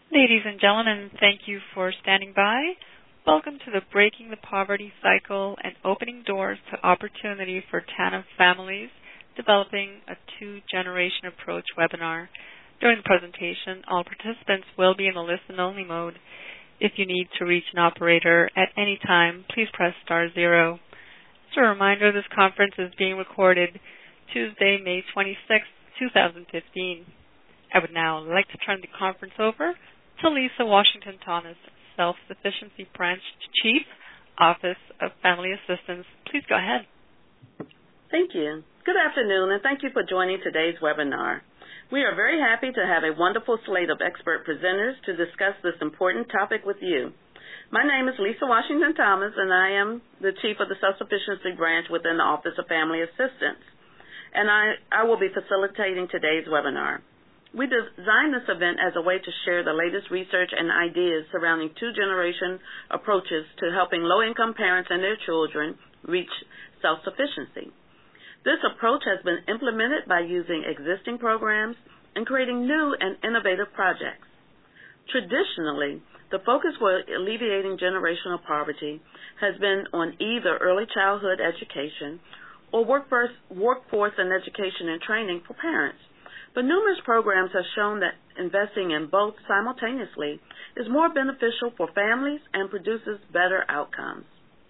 Ladies and gentlemen, thank you for standing by. Welcome to the Breaking the Poverty Cycle and Opening Doors to Opportunity for TANF Families, Developing a Two-Generation Approach webinar. During the presentation, all participants will be in a listen-only mode. If you need to reach an operator at any time, please press *0. As a reminder, this conference is being recorded Tuesday, May 26, 2015. I would now like to turn the conference over to Lisa Washington Thomas, Self-Sufficiency Branch Chief, Office of Family Assistance. Please go ahead. Thank you. Good afternoon, and thank you for joining today's webinar. We are very happy to have a wonderful slate of expert presenters to discuss this important topic with you. My name is Lisa Washington Thomas, and I am the Chief of the Self-Sufficiency Branch within the Office of Family Assistance, and I will be facilitating today's webinar. We designed this event as a way to share the latest research and ideas surrounding two-generation approaches to helping low-income parents and their children reach self-sufficiency. This approach has been implemented by using existing programs and creating new and innovative projects. Traditionally, the focus for alleviating generational poverty has been on either early childhood education or workforce and education and training for parents. But numerous programs have shown that investing in both simultaneously is more beneficial for families and produces better outcomes.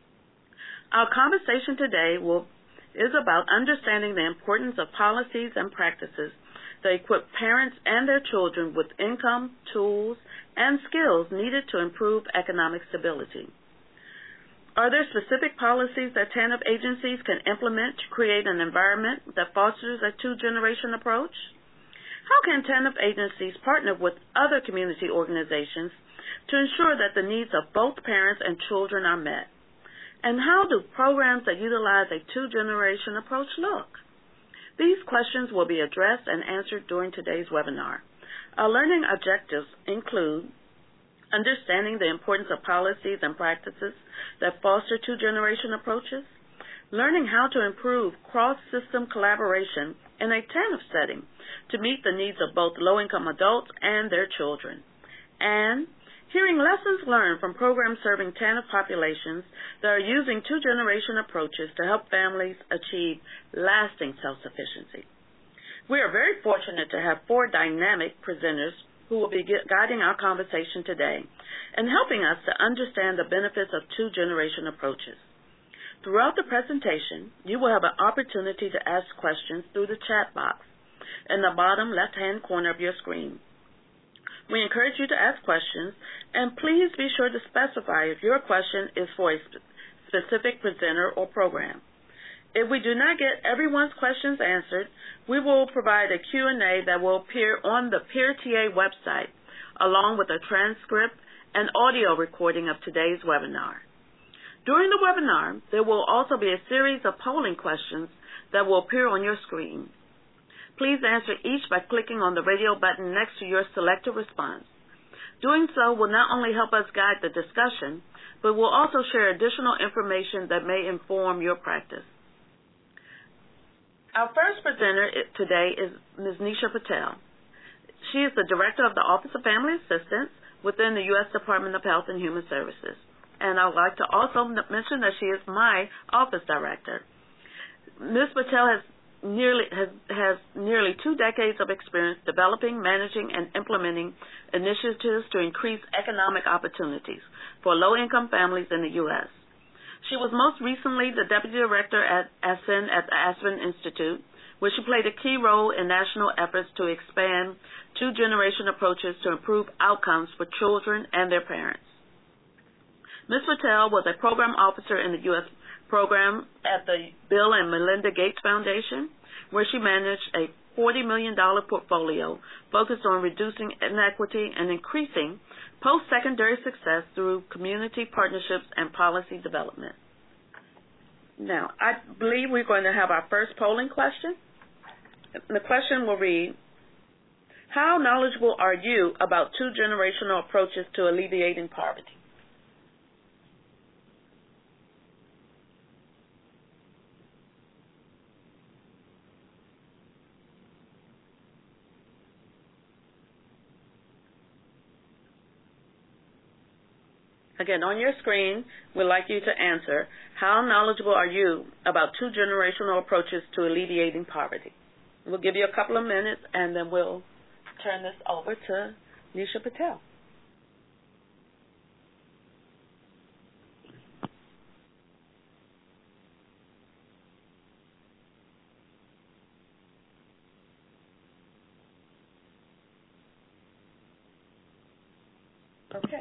Our conversation today is about understanding the importance of policies and practices that equip parents and their children with income, tools, and skills needed to improve economic stability. Are there specific policies that TANF agencies can implement to create an environment that fosters a two-generation approach? How can TANF agencies partner with other community organizations to ensure that the needs of both parents and children are met? And how do programs that utilize a two-generation approach look? These questions will be addressed and answered during today's webinar. Our learning objectives include understanding the importance of policies and practices that foster two-generation approaches, learning how to improve cross-system collaboration in a TANF setting to meet the needs of both low-income adults and their children, and hearing lessons learned from programs serving TANF populations that are using two-generation approaches to help families achieve lasting self-sufficiency. We are very fortunate to have 4 dynamic presenters who will be guiding our conversation today and helping us to understand the benefits of two-generation approaches. Throughout the presentation, you will have an opportunity to ask questions through the chat box in the bottom left-hand corner of your screen. We encourage you to ask questions, and please be sure to specify if your question is for a specific presenter or program. If we do not get everyone's questions answered, we will provide a Q&A that will appear on the PeerTA website, along with a transcript and audio recording of today's webinar. During the webinar, there will also be a series of polling questions that will appear on your screen. Please answer each by clicking on the radio button next to your selected response. Doing so will not only help us guide the discussion, but will also share additional information that may inform your practice. Our first presenter today is Ms. Nisha Patel. She is the Director of the Office of Family Assistance within the U.S. Department of Health and Human Services. And I would like to also mention that she is my office director. Ms. Patel has nearly 2 decades of experience developing, managing, and implementing initiatives to increase economic opportunities for low-income families in the U.S. She was most recently the Deputy Director at ASPEN at the Aspen Institute, where she played a key role in national efforts to expand two-generation approaches to improve outcomes for children and their parents. Ms. Patel was a program officer in the U.S. program at the Bill and Melinda Gates Foundation, where she managed a $40 million portfolio focused on reducing inequity and increasing post-secondary success through community partnerships and policy development. Now, I believe we're going to have our first polling question. The question will read, how knowledgeable are you about two-generational approaches to alleviating poverty? Again, on your screen, we'd like you to answer, how knowledgeable are you about two-generational approaches to alleviating poverty? We'll give you a couple of minutes, and then we'll turn this over to Nisha Patel. Okay.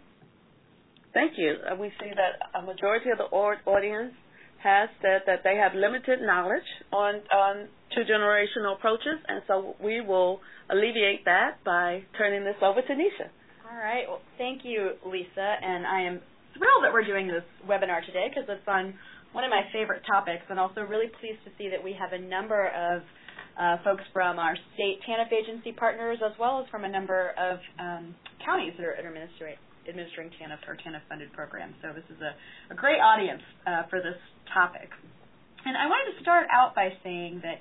Thank you. We see that a majority of the audience has said that they have limited knowledge on two-generational approaches, and so we will alleviate that by turning this over to Nisha. All right. Well, thank you, Lisa, and I am thrilled that we're doing this webinar today because it's on one of my favorite topics, and also really pleased to see that we have a number of folks from our state TANF agency partners, as well as from a number of counties that are administering TANF or TANF-funded programs. So this is a great audience for this topic. And I wanted to start out by saying that,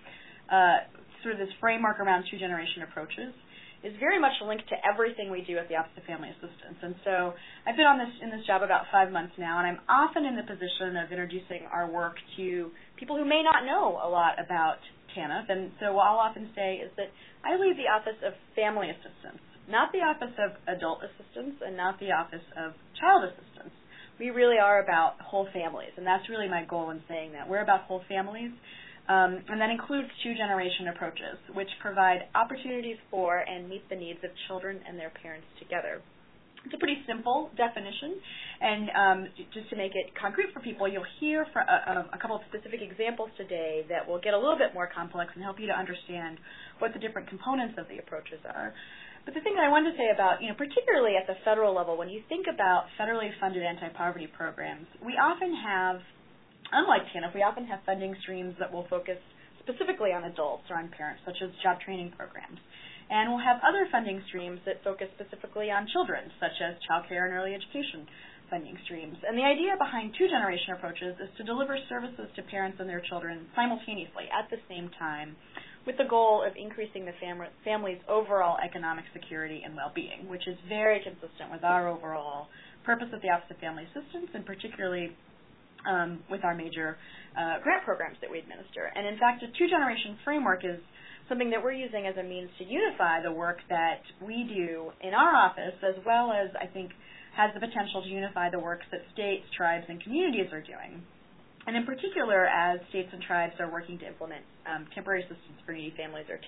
sort of this framework around two-generation approaches is very much linked to everything we do at the Office of Family Assistance. And so I've been in this job about 5 months now, and I'm often in the position of introducing our work to people who may not know a lot about TANF. And so what I'll often say is that I lead the Office of Family Assistance, not the Office of Adult Assistance and not the Office of Child Assistance. We really are about whole families, and that's really my goal in saying that. We're about whole families, and that includes two-generation approaches, which provide opportunities for and meet the needs of children and their parents together. It's a pretty simple definition, and just to make it concrete for people, you'll hear for a couple of specific examples today that will get a little bit more complex and help you to understand what the different components of the approaches are. But the thing that I wanted to say about, particularly at the federal level, when you think about federally funded anti-poverty programs, we often have, unlike TANF, we often have funding streams that will focus specifically on adults or on parents, such as job training programs. And we'll have other funding streams that focus specifically on children, such as child care and early education funding streams. And the idea behind two-generation approaches is to deliver services to parents and their children simultaneously at the same time, with the goal of increasing the family's overall economic security and well-being, which is very consistent with our overall purpose at the Office of Family Assistance, and particularly with our major grant programs that we administer. And in fact, a two-generation framework is something that we're using as a means to unify the work that we do in our office, as well as, I think, has the potential to unify the work that states, tribes, and communities are doing. And in particular, as states and tribes are working to implement temporary assistance for needy families, or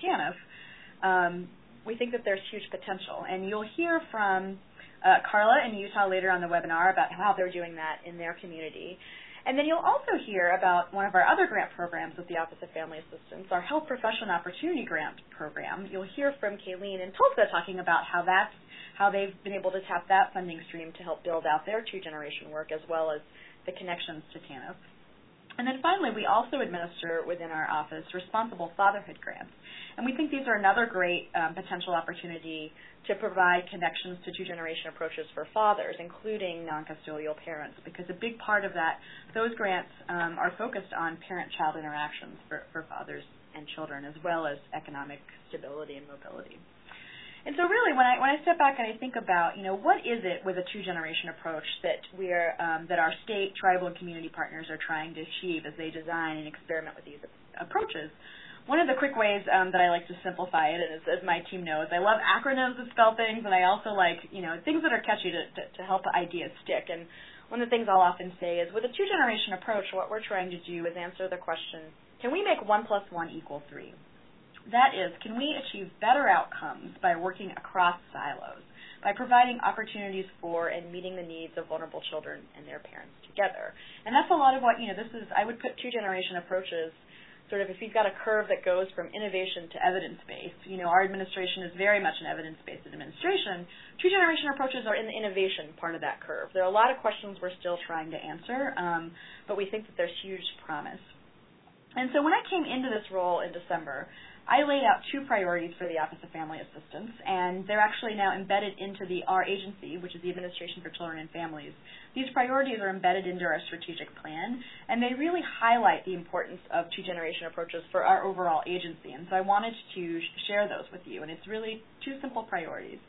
TANF, we think that there's huge potential. And you'll hear from Carla in Utah later on the webinar about how they're doing that in their community. And then you'll also hear about one of our other grant programs with the Office of Family Assistance, our Health Profession Opportunity Grant Program. You'll hear from Kayleen in Tulsa talking about how they've been able to tap that funding stream to help build out their two-generation work, as well as the connections to TANF. And then finally, we also administer within our office responsible fatherhood grants. And we think these are another great potential opportunity to provide connections to two-generation approaches for fathers, including non-custodial parents, because a big part of those grants are focused on parent-child interactions for fathers and children, as well as economic stability and mobility. And so really, when I step back and I think about, what is it with a two-generation approach that that our state, tribal, and community partners are trying to achieve as they design and experiment with these approaches? One of the quick ways that I like to simplify it, and as my team knows, I love acronyms that spell things, and I also like, things that are catchy to help ideas stick. And one of the things I'll often say is, with a two-generation approach, what we're trying to do is answer the question, can we make 1 + 1 = 3? That is, can we achieve better outcomes by working across silos, by providing opportunities for and meeting the needs of vulnerable children and their parents together? And that's a lot of what, this is, I would put two-generation approaches sort of, if you've got a curve that goes from innovation to evidence-based. Our administration is very much an evidence-based administration. Two-generation approaches are in the innovation part of that curve. There are a lot of questions we're still trying to answer, but we think that there's huge promise. And so when I came into this role in December, I laid out 2 priorities for the Office of Family Assistance, and they're actually now embedded into our agency, which is the Administration for Children and Families. These priorities are embedded into our strategic plan, and they really highlight the importance of two-generation approaches for our overall agency. And so I wanted to share those with you, and it's really 2 simple priorities.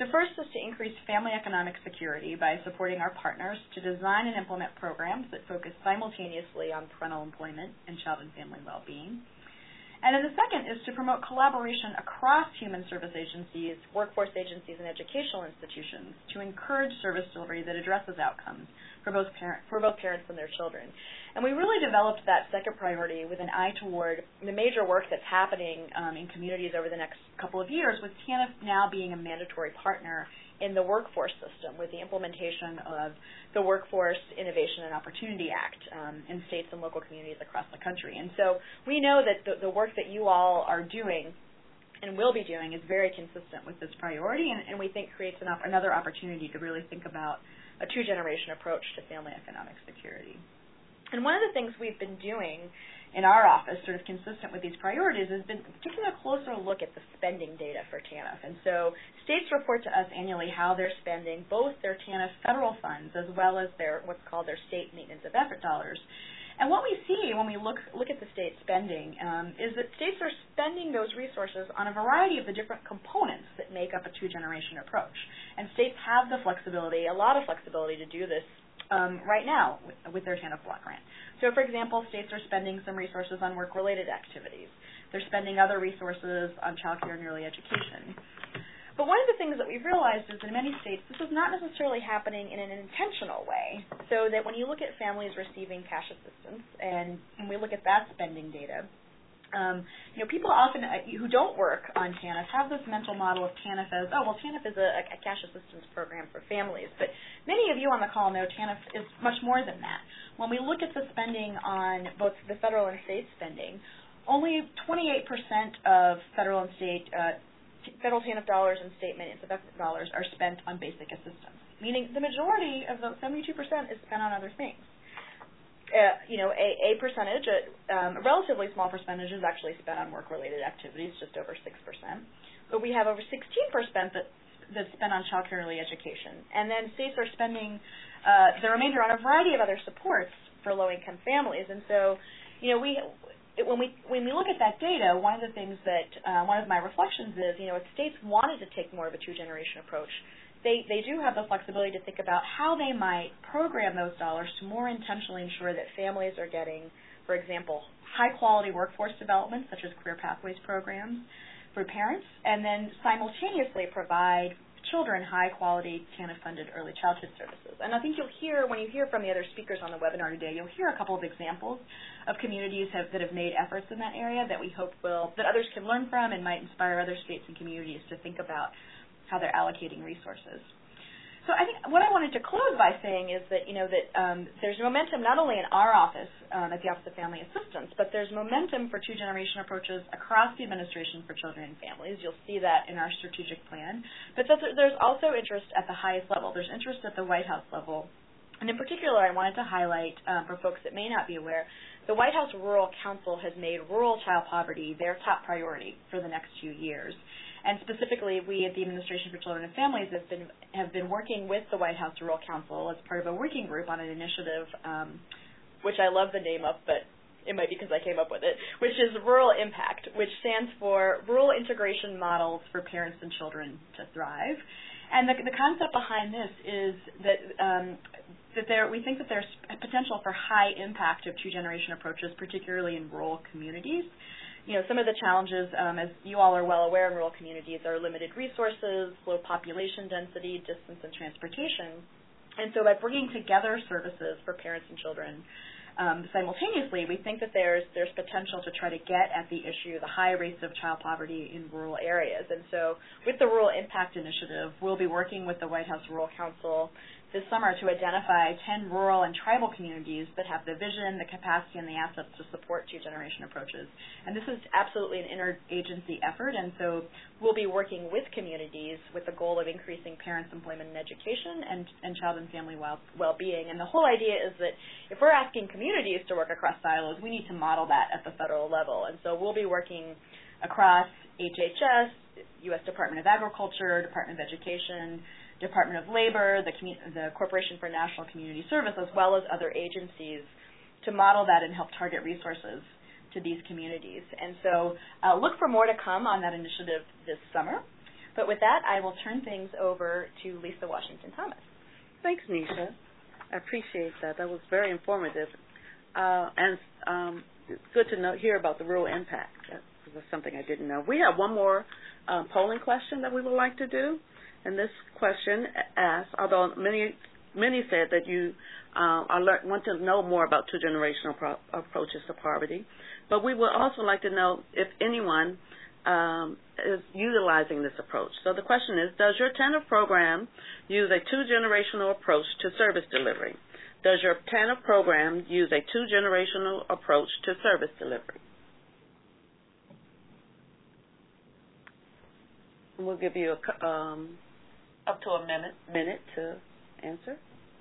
The first is to increase family economic security by supporting our partners to design and implement programs that focus simultaneously on parental employment and child and family well-being. And then the second is to promote collaboration across human service agencies, workforce agencies, and educational institutions to encourage service delivery that addresses outcomes for both parents and their children. And we really developed that second priority with an eye toward the major work that's happening in communities over the next couple of years, with TANF now being a mandatory partner in the workforce system with the implementation of the Workforce Innovation and Opportunity Act in states and local communities across the country. And so we know that the work that you all are doing and will be doing is very consistent with this priority, and we think creates another opportunity to really think about a two-generation approach to family economic security. And one of the things we've been doing in our office, sort of consistent with these priorities, has been taking a closer look at the spending data for TANF. And so states report to us annually how they're spending both their TANF federal funds as well as their what's called their state maintenance of effort dollars. And what we see when we look at the state spending is that states are spending those resources on a variety of the different components that make up a two-generation approach. And states have the flexibility, a lot of flexibility, to do this right now with their TANF block grant. So, for example, states are spending some resources on work-related activities. They're spending other resources on child care and early education. But one of the things that we've realized is that in many states, this is not necessarily happening in an intentional way, so that when you look at families receiving cash assistance and we look at that spending data, people often who don't work on TANF have this mental model of TANF as, TANF is a cash assistance program for families. But many of you on the call know TANF is much more than that. When we look at the spending on both the federal and state spending, only 28% of federal and state federal TANF dollars and state maintenance of effort dollars are spent on basic assistance, meaning the majority of the 72% is spent on other things. A percentage, a relatively small percentage, is actually spent on work-related activities, just over 6%. But we have over 16% that's spent on child care and early education. And then states are spending the remainder on a variety of other supports for low-income families. And so, when we look at that data, one of the things that one of my reflections is, if states wanted to take more of a two-generation approach, they do have the flexibility to think about how they might program those dollars to more intentionally ensure that families are getting, for example, high-quality workforce development, such as career pathways programs for parents, and then simultaneously provide children high-quality TANF-funded early childhood services. And I think when you hear from the other speakers on the webinar today, you'll hear a couple of examples of communities that have made efforts in that area that we hope that others can learn from and might inspire other states and communities to think about how they're allocating resources. So I think what I wanted to close by saying is that there's momentum not only in our office at the Office of Family Assistance, but there's momentum for two-generation approaches across the Administration for Children and Families. You'll see that in our strategic plan. But there's also interest at the highest level. There's interest at the White House level. And in particular, I wanted to highlight, for folks that may not be aware, the White House Rural Council has made rural child poverty their top priority for the next few years. And specifically, we at the Administration for Children and Families have been working with the White House Rural Council as part of a working group on an initiative, which I love the name of, but it might be because I came up with it, which is Rural Impact, which stands for Rural Integration Models for Parents and Children to Thrive. And the concept behind this is that we think that there's a potential for high impact of two-generation approaches, particularly in rural communities. Some of the challenges, as you all are well aware, in rural communities are limited resources, low population density, distance, and transportation. And so by bringing together services for parents and children simultaneously, we think that there's potential to try to get at the issue, the high rates of child poverty in rural areas. And so with the Rural Impact Initiative, we'll be working with the White House Rural Council this summer to identify 10 rural and tribal communities that have the vision, the capacity, and the assets to support two-generation approaches. And this is absolutely an interagency effort, and so we'll be working with communities with the goal of increasing parents' employment and education and child and family well-being. And the whole idea is that if we're asking communities to work across silos, we need to model that at the federal level. And so we'll be working across HHS, U.S. Department of Agriculture, Department of Education, Department of Labor, the Corporation for National Community Service, as well as other agencies to model that and help target resources to these communities. And so look for more to come on that initiative this summer. But with that, I will turn things over to Lisa Washington Thomas. Thanks, Nisha. I appreciate that. That was very informative. And it's good to hear about the rural impact. That's something I didn't know. We have one more polling question that we would like to do. And this question asks, although many said that you want to know more about two-generational approaches to poverty, but we would also like to know if anyone is utilizing this approach. So the question is, does your TANF program use a two-generational approach to service delivery? Does your TANF program use a two-generational approach to service delivery? We'll give you up to a minute to answer.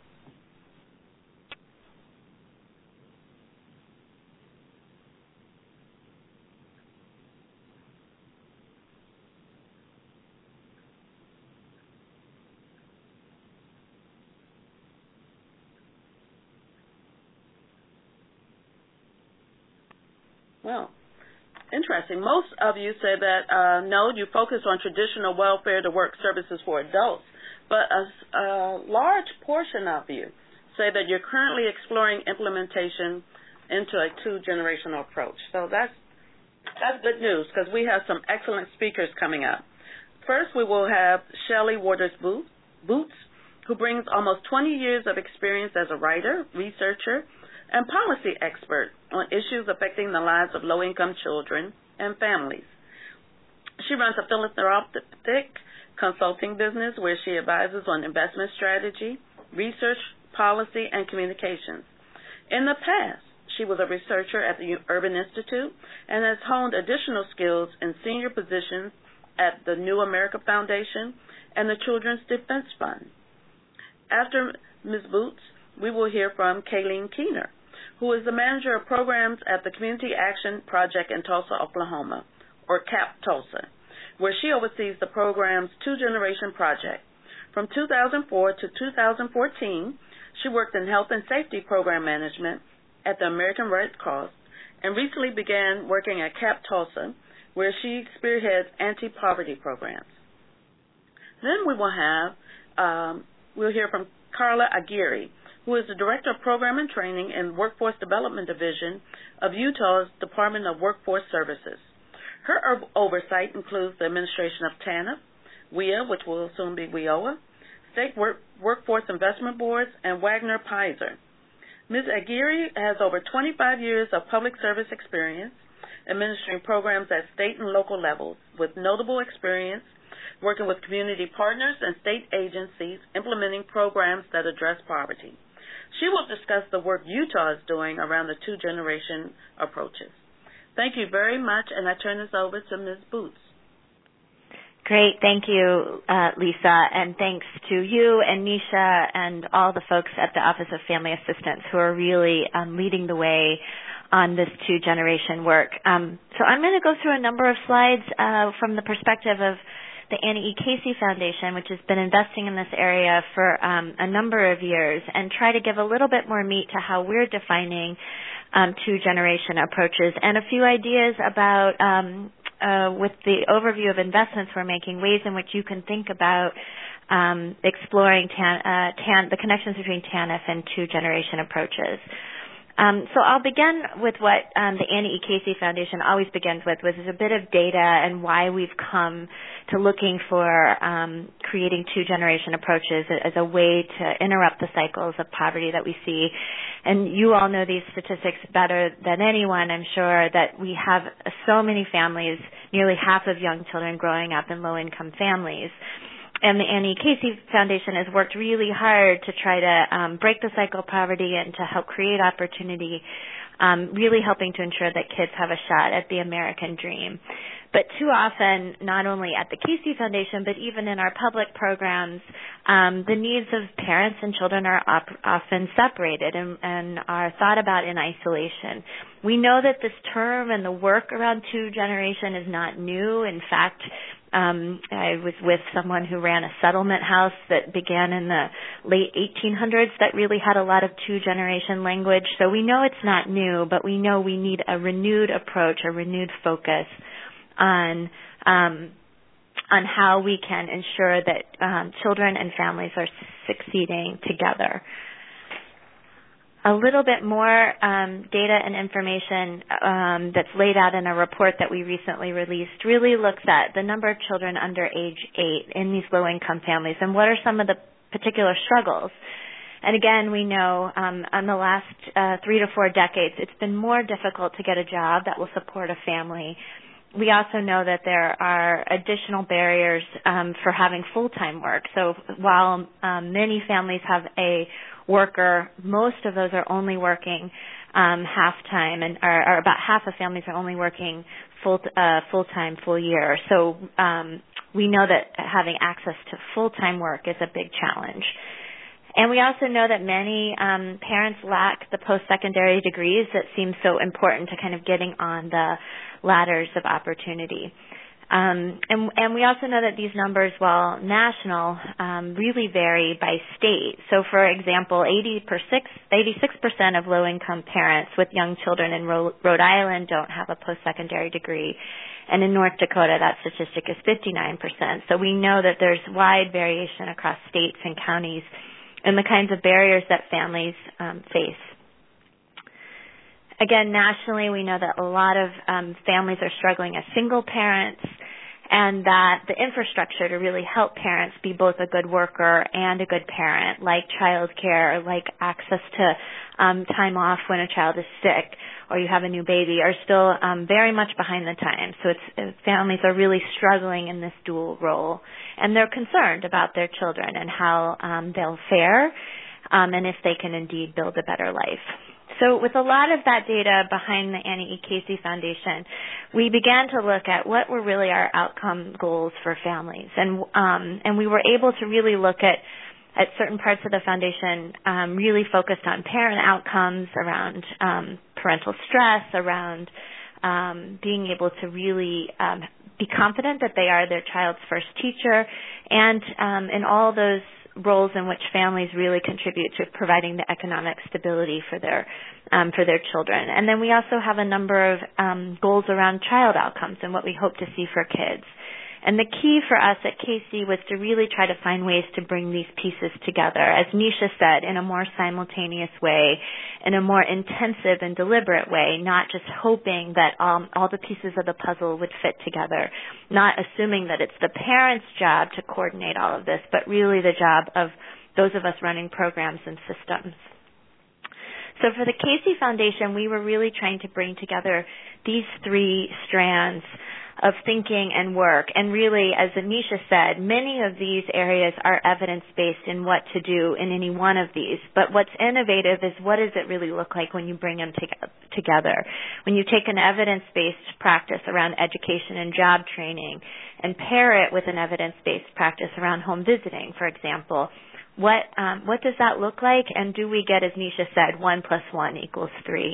Well, interesting. Most of you say that, no, you focus on traditional welfare to work services for adults, but a large portion of you say that you're currently exploring implementation into a two-generational approach. So that's good news because we have some excellent speakers coming up. First, we will have Shelley Waters Boots, who brings almost 20 years of experience as a writer, researcher, and policy expert on issues affecting the lives of low-income children and families. She runs a philanthropic consulting business where she advises on investment strategy, research, policy, and communications. In the past, she was a researcher at the Urban Institute and has honed additional skills in senior positions at the New America Foundation and the Children's Defense Fund. After Ms. Boots, we will hear from Kayleen Keener, who is the manager of programs at the Community Action Project in Tulsa, Oklahoma, or CAP Tulsa, where she oversees the program's two-generation project. From 2004 to 2014, she worked in health and safety program management at the American Red Cross and recently began working at CAP Tulsa, where she spearheads anti-poverty programs. Then we will we'll hear from Carla Aguirre, who is the Director of Program and Training in Workforce Development Division of Utah's Department of Workforce Services. Her oversight includes the administration of TANF, WIA, which will soon be WIOA, State Workforce Investment Boards, and Wagner Pizer. Ms. Aguirre has over 25 years of public service experience administering programs at state and local levels, with notable experience working with community partners and state agencies implementing programs that address poverty. She will discuss the work Utah is doing around the two-generation approaches. Thank you very much, and I turn this over to Ms. Boots. Great. Thank you, Lisa, and thanks to you and Nisha and all the folks at the Office of Family Assistance who are really leading the way on this two-generation work. So I'm going to go through a number of slides from the perspective of the Annie E. Casey Foundation, which has been investing in this area for a number of years, and try to give a little bit more meat to how we're defining two-generation approaches and a few ideas about, with the overview of investments we're making, ways in which you can think about exploring the connections between TANF and two-generation approaches. So I'll begin with what the Annie E. Casey Foundation always begins with, which is a bit of data and why we've come to looking for creating two-generation approaches as a way to interrupt the cycles of poverty that we see. And you all know these statistics better than anyone, I'm sure, that we have so many families, nearly half of young children growing up in low-income families. And the Annie Casey Foundation has worked really hard to try to break the cycle of poverty and to help create opportunity, really helping to ensure that kids have a shot at the American dream. But too often, not only at the Casey Foundation, but even in our public programs, the needs of parents and children are often separated and are thought about in isolation. We know that this term and the work around two-generation is not new. In fact, I was with someone who ran a settlement house that began in the late 1800s that really had a lot of two-generation language. So we know it's not new, but we know we need a renewed approach, a renewed focus on on how we can ensure that children and families are succeeding together. A little bit more data and information that's laid out in a report that we recently released really looks at the number of children under age 8 in these low-income families and what are some of the particular struggles. And again, we know in the last 3 to 4 decades, it's been more difficult to get a job that will support a family. We also know that there are additional barriers for having full-time work. So while many families have a worker, most of those are only working half-time, and are about half of families are only working full-time, full year. So we know that having access to full-time work is a big challenge. And we also know that many parents lack the post-secondary degrees that seem so important to kind of getting on the ladders of opportunity. And we also know that these numbers, while national, really vary by state. So, for example, 86% of low-income parents with young children in Rhode Island don't have a post-secondary degree. And in North Dakota, that statistic is 59%. So we know that there's wide variation across states and counties and the kinds of barriers that families face. Again, nationally, we know that a lot of families are struggling as single parents, and that the infrastructure to really help parents be both a good worker and a good parent, like child care, like access to time off when a child is sick or you have a new baby, are still very much behind the times. So families are really struggling in this dual role, and they're concerned about their children and how they'll fare and if they can indeed build a better life. So with a lot of that data behind the Annie E. Casey Foundation, we began to look at what were really our outcome goals for families. And we were able to really look at certain parts of the foundation really focused on parent outcomes, around parental stress, around being able to really be confident that they are their child's first teacher, and in all those roles in which families really contribute to providing the economic stability for their children. And then we also have a number of goals around child outcomes and what we hope to see for kids. And the key for us at Casey was to really try to find ways to bring these pieces together, as Nisha said, in a more simultaneous way, in a more intensive and deliberate way, not just hoping that all the pieces of the puzzle would fit together, not assuming that it's the parents' job to coordinate all of this, but really the job of those of us running programs and systems. So for the Casey Foundation, we were really trying to bring together these 3 strands of thinking and work. And really, as Anisha said, many of these areas are evidence-based in what to do in any one of these. But what's innovative is what does it really look like when you bring them together? When you take an evidence-based practice around education and job training and pair it with an evidence-based practice around home visiting, for example, what does that look like? And do we get, as Nisha said, 1 + 1 = 3?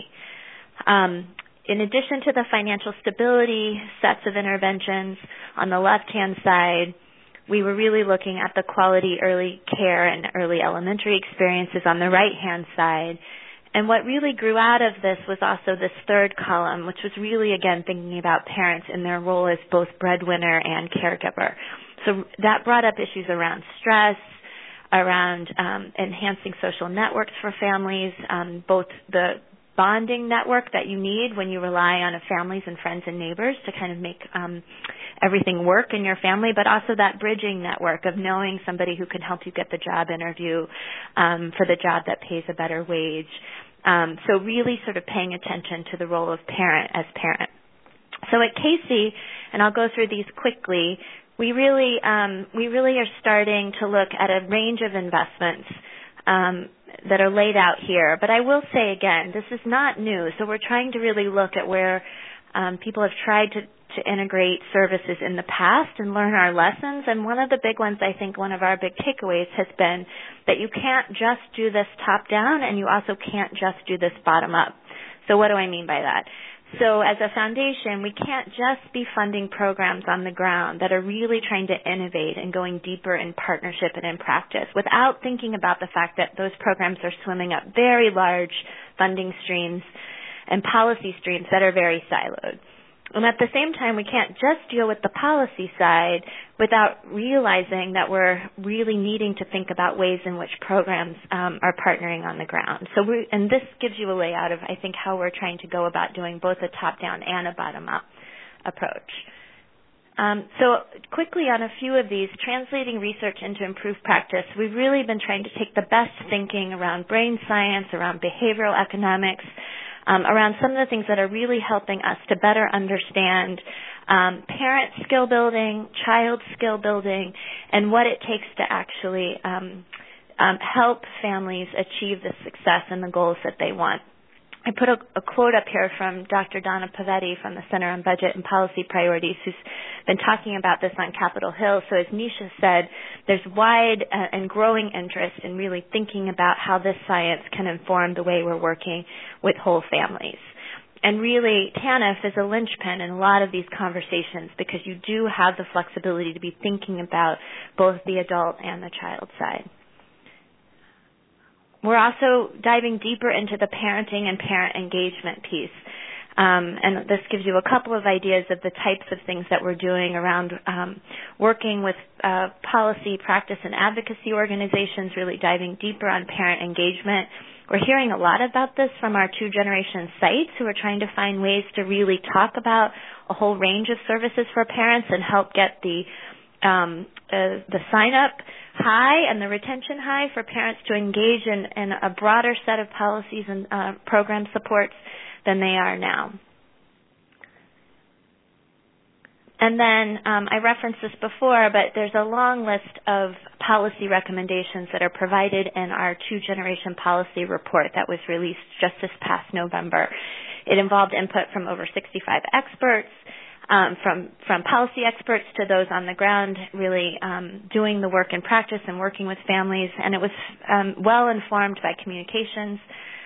In addition to the financial stability sets of interventions, on the left-hand side, we were really looking at the quality early care and early elementary experiences on the right-hand side. And what really grew out of this was also this third column, which was really, again, thinking about parents in their role as both breadwinner and caregiver. So that brought up issues around stress, around enhancing social networks for families, both the bonding network that you need when you rely on families and friends and neighbors to kind of make everything work in your family, but also that bridging network of knowing somebody who can help you get the job interview for the job that pays a better wage. So really sort of paying attention to the role of parent as parent. So at Casey, and I'll go through these quickly, we really are starting to look at a range of investments that are laid out here. But I will say again, this is not new. So we're trying to really look at where people have tried to integrate services in the past and learn our lessons. And one of the big ones, I think one of our big takeaways has been that you can't just do this top down, and you also can't just do this bottom up. So what do I mean by that? So as a foundation, we can't just be funding programs on the ground that are really trying to innovate and going deeper in partnership and in practice without thinking about the fact that those programs are swimming up very large funding streams and policy streams that are very siloed. And at the same time, we can't just deal with the policy side without realizing that we're really needing to think about ways in which programs are partnering on the ground. And this gives you a layout of, I think, how we're trying to go about doing both a top-down and a bottom-up approach. So quickly on a few of these, translating research into improved practice, we've really been trying to take the best thinking around brain science, around behavioral economics, around some of the things that are really helping us to better understand parent skill building, child skill building, and what it takes to actually help families achieve the success and the goals that they want. I put a quote up here from Dr. Donna Pavetti from the Center on Budget and Policy Priorities, who's been talking about this on Capitol Hill. So as Nisha said, there's wide and growing interest in really thinking about how this science can inform the way we're working with whole families. And really, TANF is a linchpin in a lot of these conversations because you do have the flexibility to be thinking about both the adult and the child side. We're also diving deeper into the parenting and parent engagement piece. And this gives you a couple of ideas of the types of things that we're doing around working with policy, practice, and advocacy organizations, really diving deeper on parent engagement. We're hearing a lot about this from our two-generation sites who are trying to find ways to really talk about a whole range of services for parents and help get the sign-up high and the retention high for parents to engage in a broader set of policies and program supports than they are now. And then I referenced this before, but there's a long list of policy recommendations that are provided in our two-generation policy report that was released just this past November. It involved input from over 65 experts, from policy experts to those on the ground, really doing the work in practice and working with families. And it was well informed by communications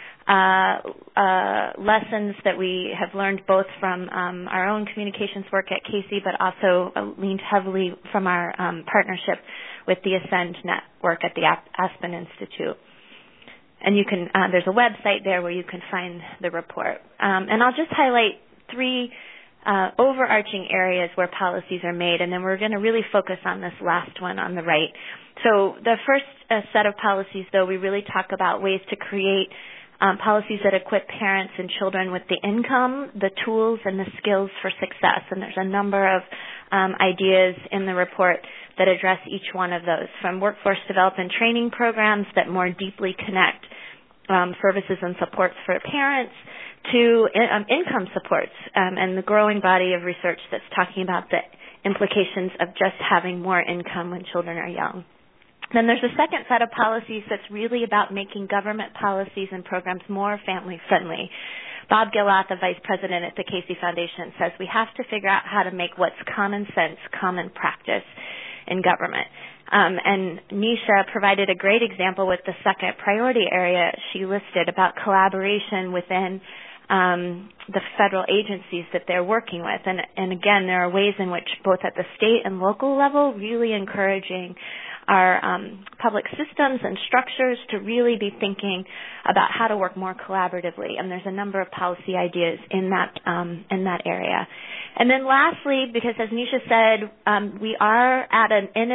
lessons that we have learned both from our own communications work at Casey, but also leaned heavily from our partnership with the Ascend Network at the Aspen Institute. And you can there's a website there where you can find the report. And I'll just highlight three overarching areas where policies are made, and then we're going to really focus on this last one on the right. So the first set of policies, though, we really talk about ways to create policies that equip parents and children with the income, the tools, and the skills for success. And there's a number of ideas in the report that address each one of those, from workforce development training programs that more deeply connect services and supports for parents to income supports and the growing body of research that's talking about the implications of just having more income when children are young. Then there's a second set of policies that's really about making government policies and programs more family-friendly. Bob Gilloth, the vice president at the Casey Foundation, says we have to figure out how to make what's common sense common practice in government. And Nisha provided a great example with the second priority area she listed about collaboration within the federal agencies that they're working with. And again, there are ways in which both at the state and local level, really encouraging our public systems and structures to really be thinking about how to work more collaboratively. And there's a number of policy ideas in that area. And then lastly, because as Nisha said, we are at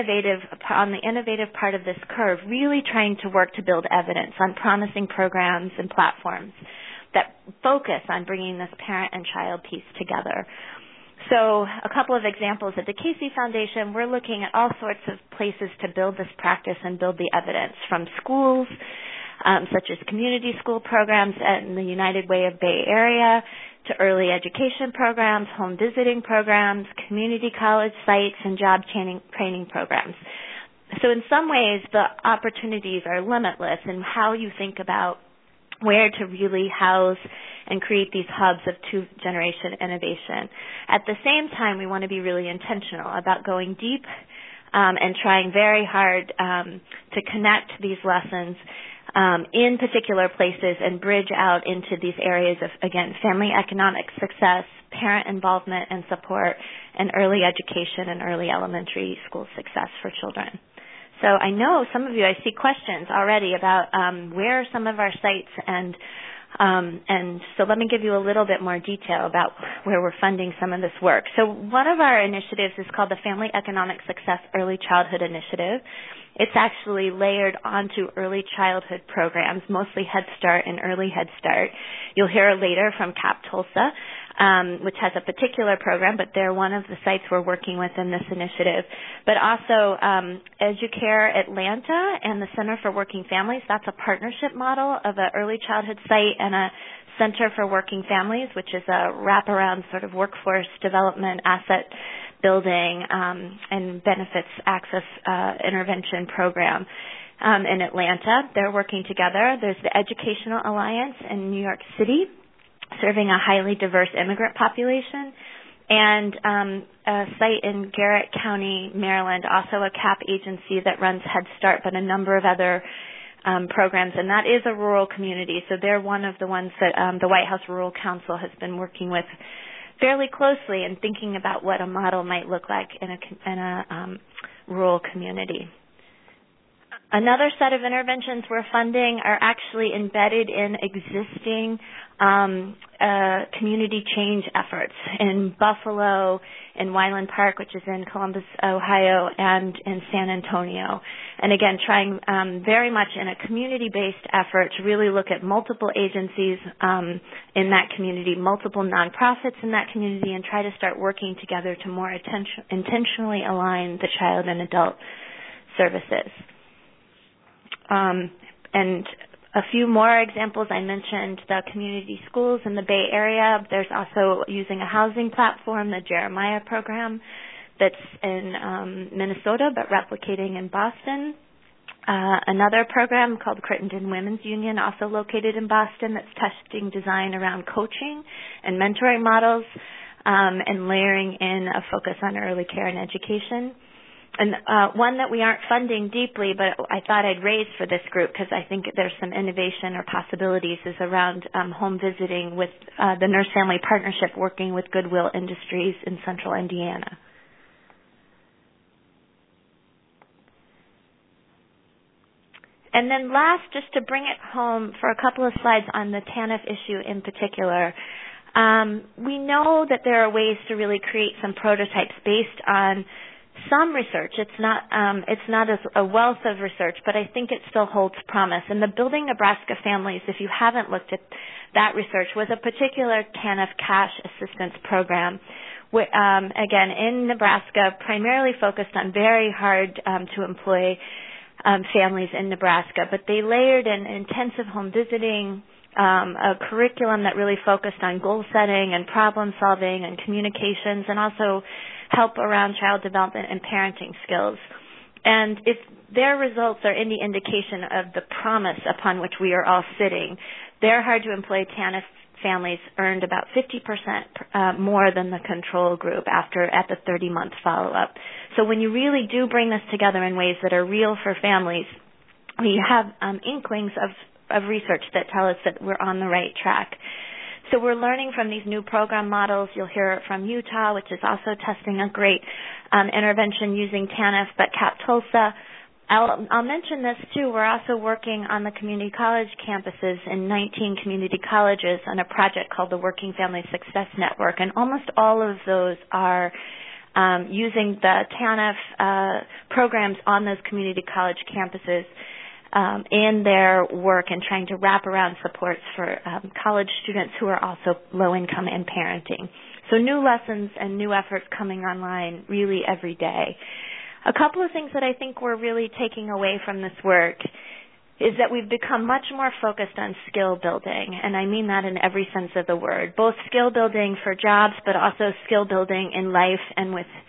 on the innovative part of this curve, really trying to work to build evidence on promising programs and platforms that focus on bringing this parent and child piece together. So a couple of examples at the Casey Foundation, we're looking at all sorts of places to build this practice and build the evidence, from schools, such as community school programs in the United Way of Bay Area, to early education programs, home visiting programs, community college sites, and job training programs. So in some ways, the opportunities are limitless in how you think about where to really house and create these hubs of two-generation innovation. At the same time, we want to be really intentional about going deep and trying very hard to connect these lessons in particular places and bridge out into these areas of, again, family economic success, parent involvement and support, and early education and early elementary school success for children. So I know some of you, I see questions already about where are some of our sites and And so let me give you a little bit more detail about where we're funding some of this work. So one of our initiatives is called the Family Economic Success Early Childhood Initiative. It's actually layered onto early childhood programs, mostly Head Start and Early Head Start. You'll hear later from CAP Tulsa, which has a particular program, but they're one of the sites we're working with in this initiative. But also EduCare Atlanta and the Center for Working Families, that's a partnership model of an early childhood site and a Center for Working Families, which is a wraparound sort of workforce development, asset building, and benefits access intervention program in Atlanta. They're working together. There's the Educational Alliance in New York City, serving a highly diverse immigrant population, and a site in Garrett County, Maryland, also a CAP agency that runs Head Start, but a number of other programs, and that is a rural community. So they're one of the ones that the White House Rural Council has been working with fairly closely and thinking about what a model might look like in a rural community. Another set of interventions we're funding are actually embedded in existing community change efforts in Buffalo, in Wyland Park, which is in Columbus, Ohio, and in San Antonio. And again, trying very much in a community-based effort to really look at multiple agencies in that community, multiple nonprofits in that community, and try to start working together to more intentionally align the child and adult services. And a few more examples. I mentioned the community schools in the Bay Area. There's also using a housing platform, the Jeremiah program, that's in Minnesota but replicating in Boston. Another program called Crittenden Women's Union, also located in Boston, that's testing design around coaching and mentoring models and layering in a focus on early care and education. And one that we aren't funding deeply, but I thought I'd raise for this group because I think there's some innovation or possibilities, is around home visiting with the Nurse Family Partnership working with Goodwill Industries in central Indiana. And then last, just to bring it home for a couple of slides on the TANF issue in particular, we know that there are ways to really create some prototypes based on some research. It's not as a wealth of research, but I think it still holds promise. And the Building Nebraska Families, if you haven't looked at that research, was a particular TANF cash assistance program. Again, in Nebraska, primarily focused on very hard to employ families in Nebraska, but they layered in intensive home visiting, a curriculum that really focused on goal setting and problem solving and communications, and also help around child development and parenting skills. And if their results are any indication of the promise upon which we are all sitting, their hard-to-employ TANF families earned about 50% more than the control group at the 30-month follow-up. So when you really do bring this together in ways that are real for families, we have inklings of research that tell us that we're on the right track. So we're learning from these new program models. You'll hear from Utah, which is also testing a great intervention using TANF, but CAP Tulsa. I'll mention this too. We're also working on the community college campuses in 19 community colleges on a project called the Working Family Success Network, and almost all of those are using the TANF programs on those community college campuses in their work and trying to wrap around supports for college students who are also low income and parenting. So new lessons and new efforts coming online really every day. A couple of things that I think we're really taking away from this work is that we've become much more focused on skill building, and I mean that in every sense of the word, both skill building for jobs but also skill building in life and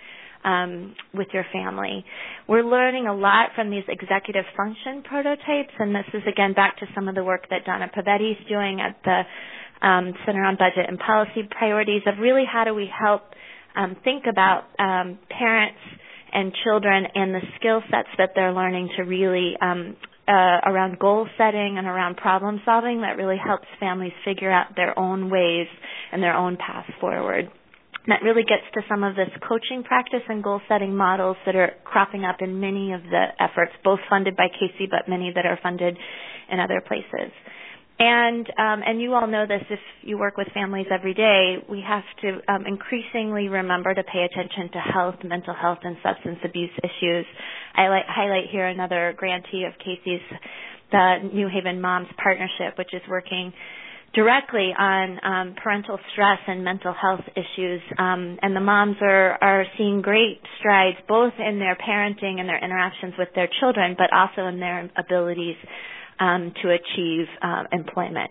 with your family. We're learning a lot from these executive function prototypes, and this is again back to some of the work that Donna Pavetti is doing at the Center on Budget and Policy Priorities of really how do we help think about parents and children and the skill sets that they're learning to really around goal setting and around problem solving that really helps families figure out their own ways and their own path forward. That really gets to some of this coaching practice and goal-setting models that are cropping up in many of the efforts, both funded by Casey, but many that are funded in other places. And you all know this if you work with families every day, we have to increasingly remember to pay attention to health, mental health, and substance abuse issues. I highlight here another grantee of Casey's, the New Haven Moms Partnership, which is working directly on parental stress and mental health issues. And the moms are seeing great strides both in their parenting and their interactions with their children, but also in their abilities to achieve employment.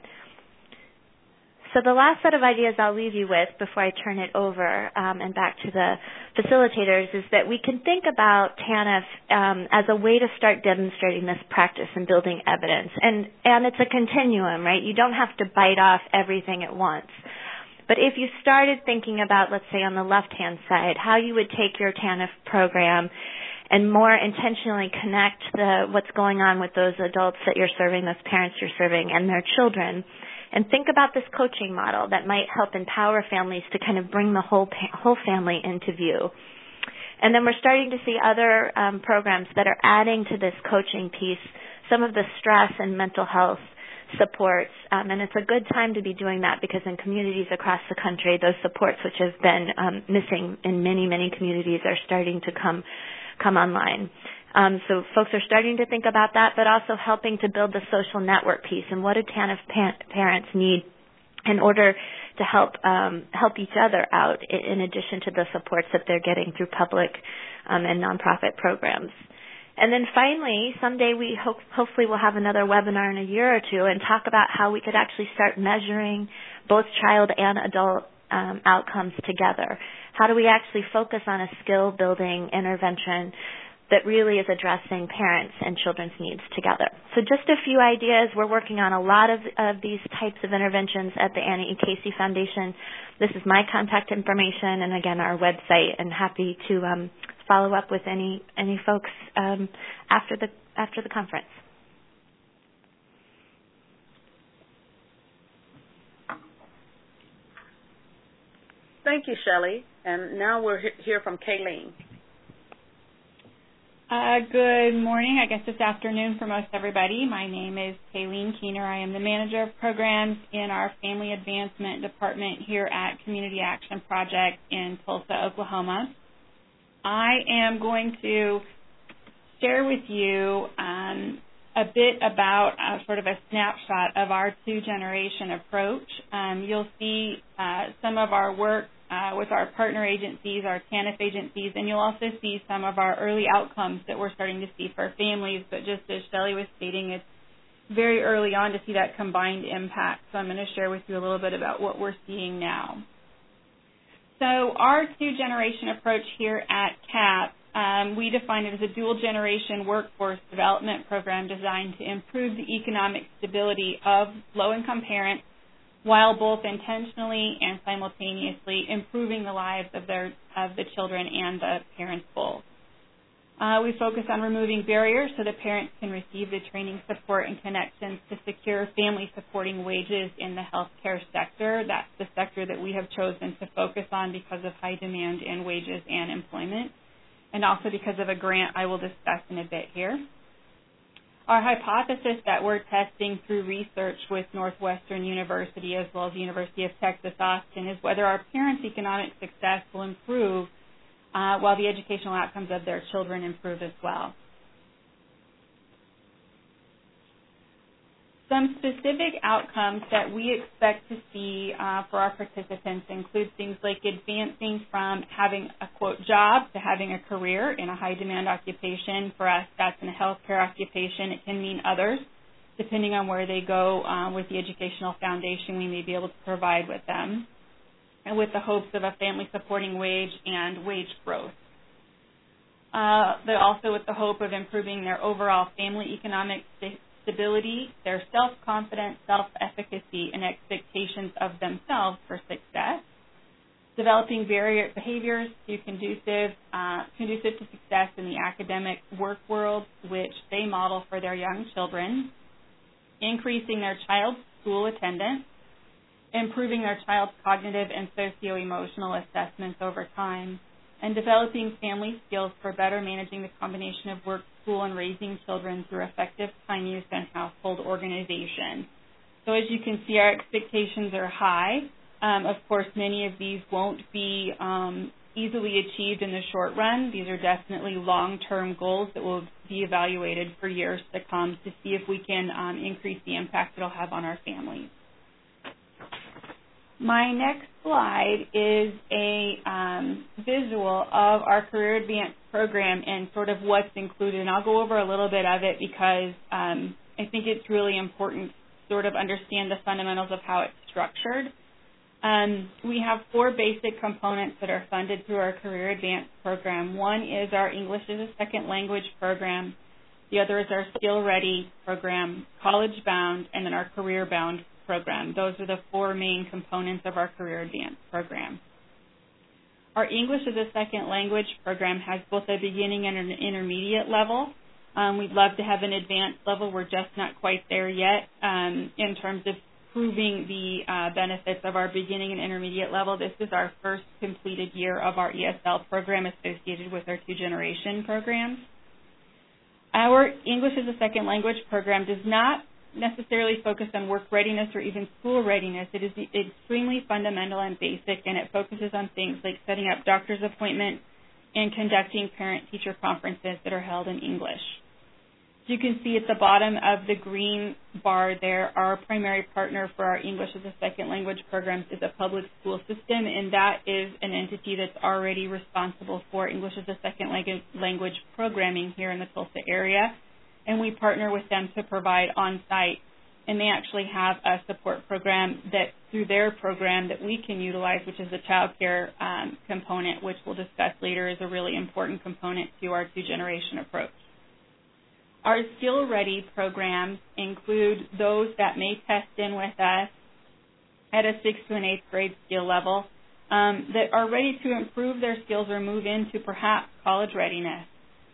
So the last set of ideas I'll leave you with before I turn it over and back to the facilitators is that we can think about TANF as a way to start demonstrating this practice and building evidence. And it's a continuum, right? You don't have to bite off everything at once. But if you started thinking about, let's say on the left-hand side, how you would take your TANF program and more intentionally connect what's going on with those adults that you're serving, those parents you're serving, and their children, and think about this coaching model that might help empower families to kind of bring the whole family into view. And then we're starting to see other programs that are adding to this coaching piece some of the stress and mental health supports, and it's a good time to be doing that because in communities across the country, those supports which have been missing in many, many communities are starting to come online. So folks are starting to think about that, but also helping to build the social network piece and what do TANF parents need in order to help each other out in addition to the supports that they're getting through public and nonprofit programs. And then finally, someday we hopefully will have another webinar in a year or two and talk about how we could actually start measuring both child and adult outcomes together. How do we actually focus on a skill-building intervention that really is addressing parents' and children's needs together? So just a few ideas. We're working on a lot of these types of interventions at the Annie E. Casey Foundation. This is my contact information and, again, our website, and happy to follow up with any folks after the conference. Thank you, Shelley. And now we'll hear from Kayleen. Good morning, I guess it's afternoon for most everybody. My name is Kayleen Keener. I am the Manager of Programs in our Family Advancement Department here at Community Action Project in Tulsa, Oklahoma. I am going to share with you a bit about sort of a snapshot of our two-generation approach. You'll see some of our work with our partner agencies, our TANF agencies, and you'll also see some of our early outcomes that we're starting to see for families. But just as Shelley was stating, it's very early on to see that combined impact. So I'm going to share with you a little bit about what we're seeing now. So our two-generation approach here at CAP, we define it as a dual-generation workforce development program designed to improve the economic stability of low-income parents while both intentionally and simultaneously improving the lives of the children and the parents both. We focus on removing barriers so that parents can receive the training, support, and connections to secure family-supporting wages in the healthcare sector. That's the sector that we have chosen to focus on because of high demand in wages and employment, and also because of a grant I will discuss in a bit here. Our hypothesis that we're testing through research with Northwestern University as well as the University of Texas Austin is whether our parents' economic success will improve while the educational outcomes of their children improve as well. Some specific outcomes that we expect to see for our participants include things like advancing from having a, quote, job to having a career in a high-demand occupation. For us, that's in a healthcare occupation. It can mean others. Depending on where they go with the educational foundation we may be able to provide with them, and with the hopes of a family-supporting wage and wage growth. They're also with the hope of improving their overall family economic stability, their self-confidence, self-efficacy, and expectations of themselves for success, developing behaviors to conducive to success in the academic work world, which they model for their young children, increasing their child's school attendance, improving their child's cognitive and socio-emotional assessments over time, and developing family skills for better managing the combination of work, school, and raising children through effective time use and household organization. So as you can see, our expectations are high. Of course, many of these won't be easily achieved in the short run. These are definitely long-term goals that will be evaluated for years to come to see if we can increase the impact it'll have on our families. My next slide is a visual of our Career Advance program and sort of what's included. And I'll go over a little bit of it because I think it's really important to sort of understand the fundamentals of how it's structured. We have 4 basic components that are funded through our Career Advance program. One is our English as a Second Language program. The other is our Skill Ready program, College Bound, and then our Career Bound program. Those are the 4 main components of our Career Advance program. Our English as a Second Language program has both a beginning and an intermediate level. We'd love to have an advanced level. We're just not quite there yet in terms of proving the benefits of our beginning and intermediate level. This is our first completed year of our ESL program associated with our 2-generation programs. Our English as a Second Language program does not necessarily focus on work readiness or even school readiness. It is extremely fundamental and basic, and it focuses on things like setting up doctor's appointments and conducting parent-teacher conferences that are held in English. As you can see at the bottom of the green bar there, our primary partner for our English as a Second Language programs is a public school system, and that is an entity that's already responsible for English as a Second Language programming here in the Tulsa area. And we partner with them to provide on-site. And they actually have a support program that through their program that we can utilize, which is the child care component, which we'll discuss later is a really important component to our 2-generation approach. Our Skill Ready programs include those that may test in with us at a 6th to an 8th grade skill level that are ready to improve their skills or move into perhaps college readiness.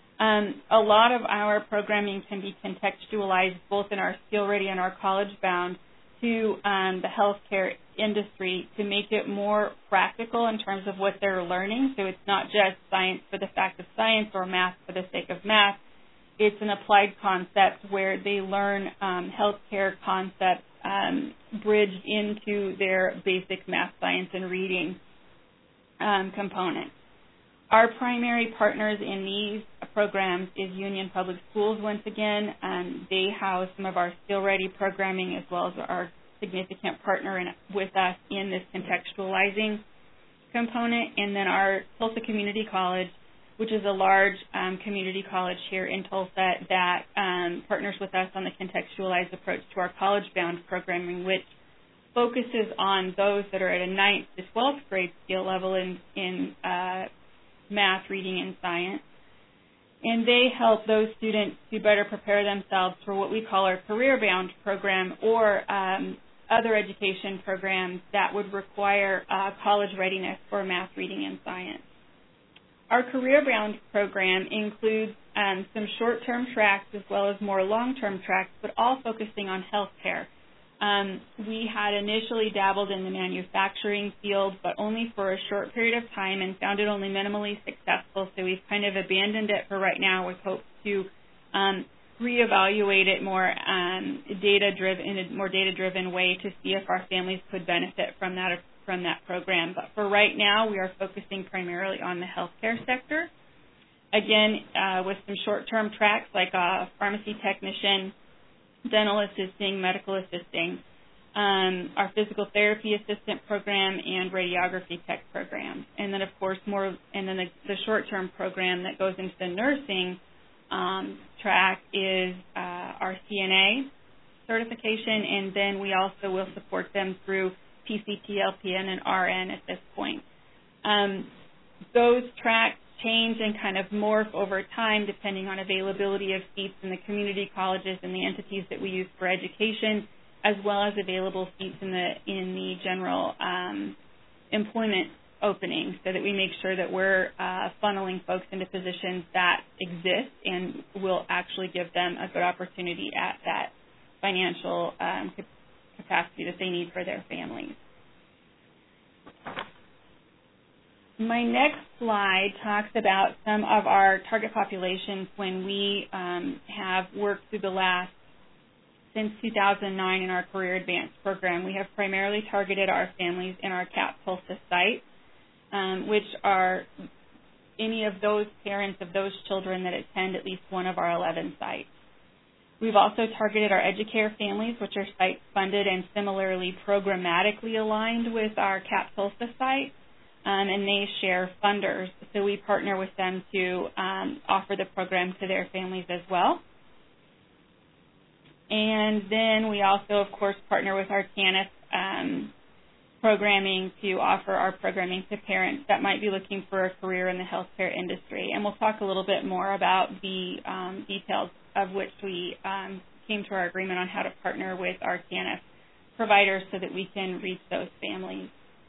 A lot of our programming can be contextualized both in our Skill Ready and our College Bound to the healthcare industry to make it more practical in terms of what they're learning. So it's not just science for the fact of science or math for the sake of math. It's an applied concept where they learn healthcare concepts bridged into their basic math, science, and reading components. Our primary partners in these programs is Union Public Schools once again. They house some of our Skill Ready programming as well as our significant partner with us in this contextualizing component. And then our Tulsa Community College, which is a large community college here in Tulsa that partners with us on the contextualized approach to our College Bound programming, which focuses on those that are at a 9th to 12th grade skill level in math, reading, and science. And they help those students to better prepare themselves for what we call our Career Bound program or other education programs that would require college readiness for math, reading, and science. Our Career Bound program includes some short-term tracks as well as more long-term tracks, but all focusing on healthcare. We had initially dabbled in the manufacturing field, but only for a short period of time and found it only minimally successful, so we've kind of abandoned it for right now with hopes to reevaluate it more data-driven in a more data-driven way to see if our families could benefit from that program. But for right now, we are focusing primarily on the healthcare sector. Again, with some short-term tracks like a pharmacy technician, dental assisting, medical assisting, our physical therapy assistant program, and radiography tech program. And then, of course, the short-term program that goes into the nursing track is our CNA certification, and then we also will support them through PCT, LPN, and RN at this point. Those tracks change and kind of morph over time depending on availability of seats in the community colleges and the entities that we use for education, as well as available seats in the general employment openings, so that we make sure that we're funneling folks into positions that exist and will actually give them a good opportunity at that financial capacity that they need for their families. My next slide talks about some of our target populations when we have worked through the last since 2009 in our Career Advance program, we have primarily targeted our families in our CAP Tulsa site, which are any of those parents of those children that attend at least one of our 11 sites. We've also targeted our Educare families, which are site-funded and similarly programmatically aligned with our CAP Tulsa site, and they share funders. So we partner with them to offer the program to their families as well. And then we also, of course, partner with our TANF programming to offer our programming to parents that might be looking for a career in the healthcare industry. And we'll talk a little bit more about the details of which we came to our agreement on how to partner with our TANF providers so that we can reach those families.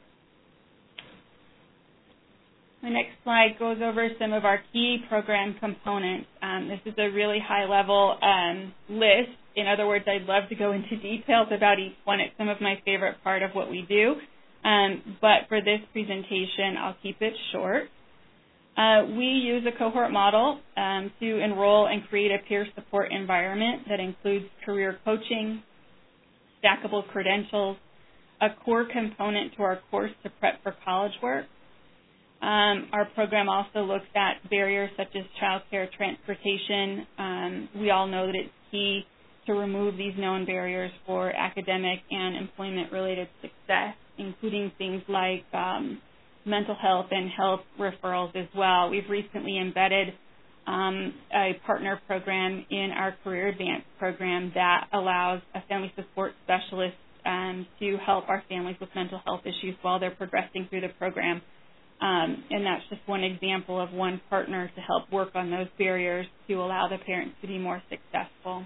The next slide goes over some of our key program components. This is a really high-level list. In other words, I'd love to go into details about each one. It's some of my favorite part of what we do. But for this presentation, I'll keep it short. We use a cohort model to enroll and create a peer support environment that includes career coaching, stackable credentials, a core component to our course to prep for college work. Our program also looks at barriers such as childcare, transportation. We all know that it's key to remove these known barriers for academic and employment-related success, including things like mental health and health referrals as well. We've recently embedded a partner program in our Career Advance program that allows a family support specialist to help our families with mental health issues while they're progressing through the program. And that's just one example of one partner to help work on those barriers to allow the parents to be more successful.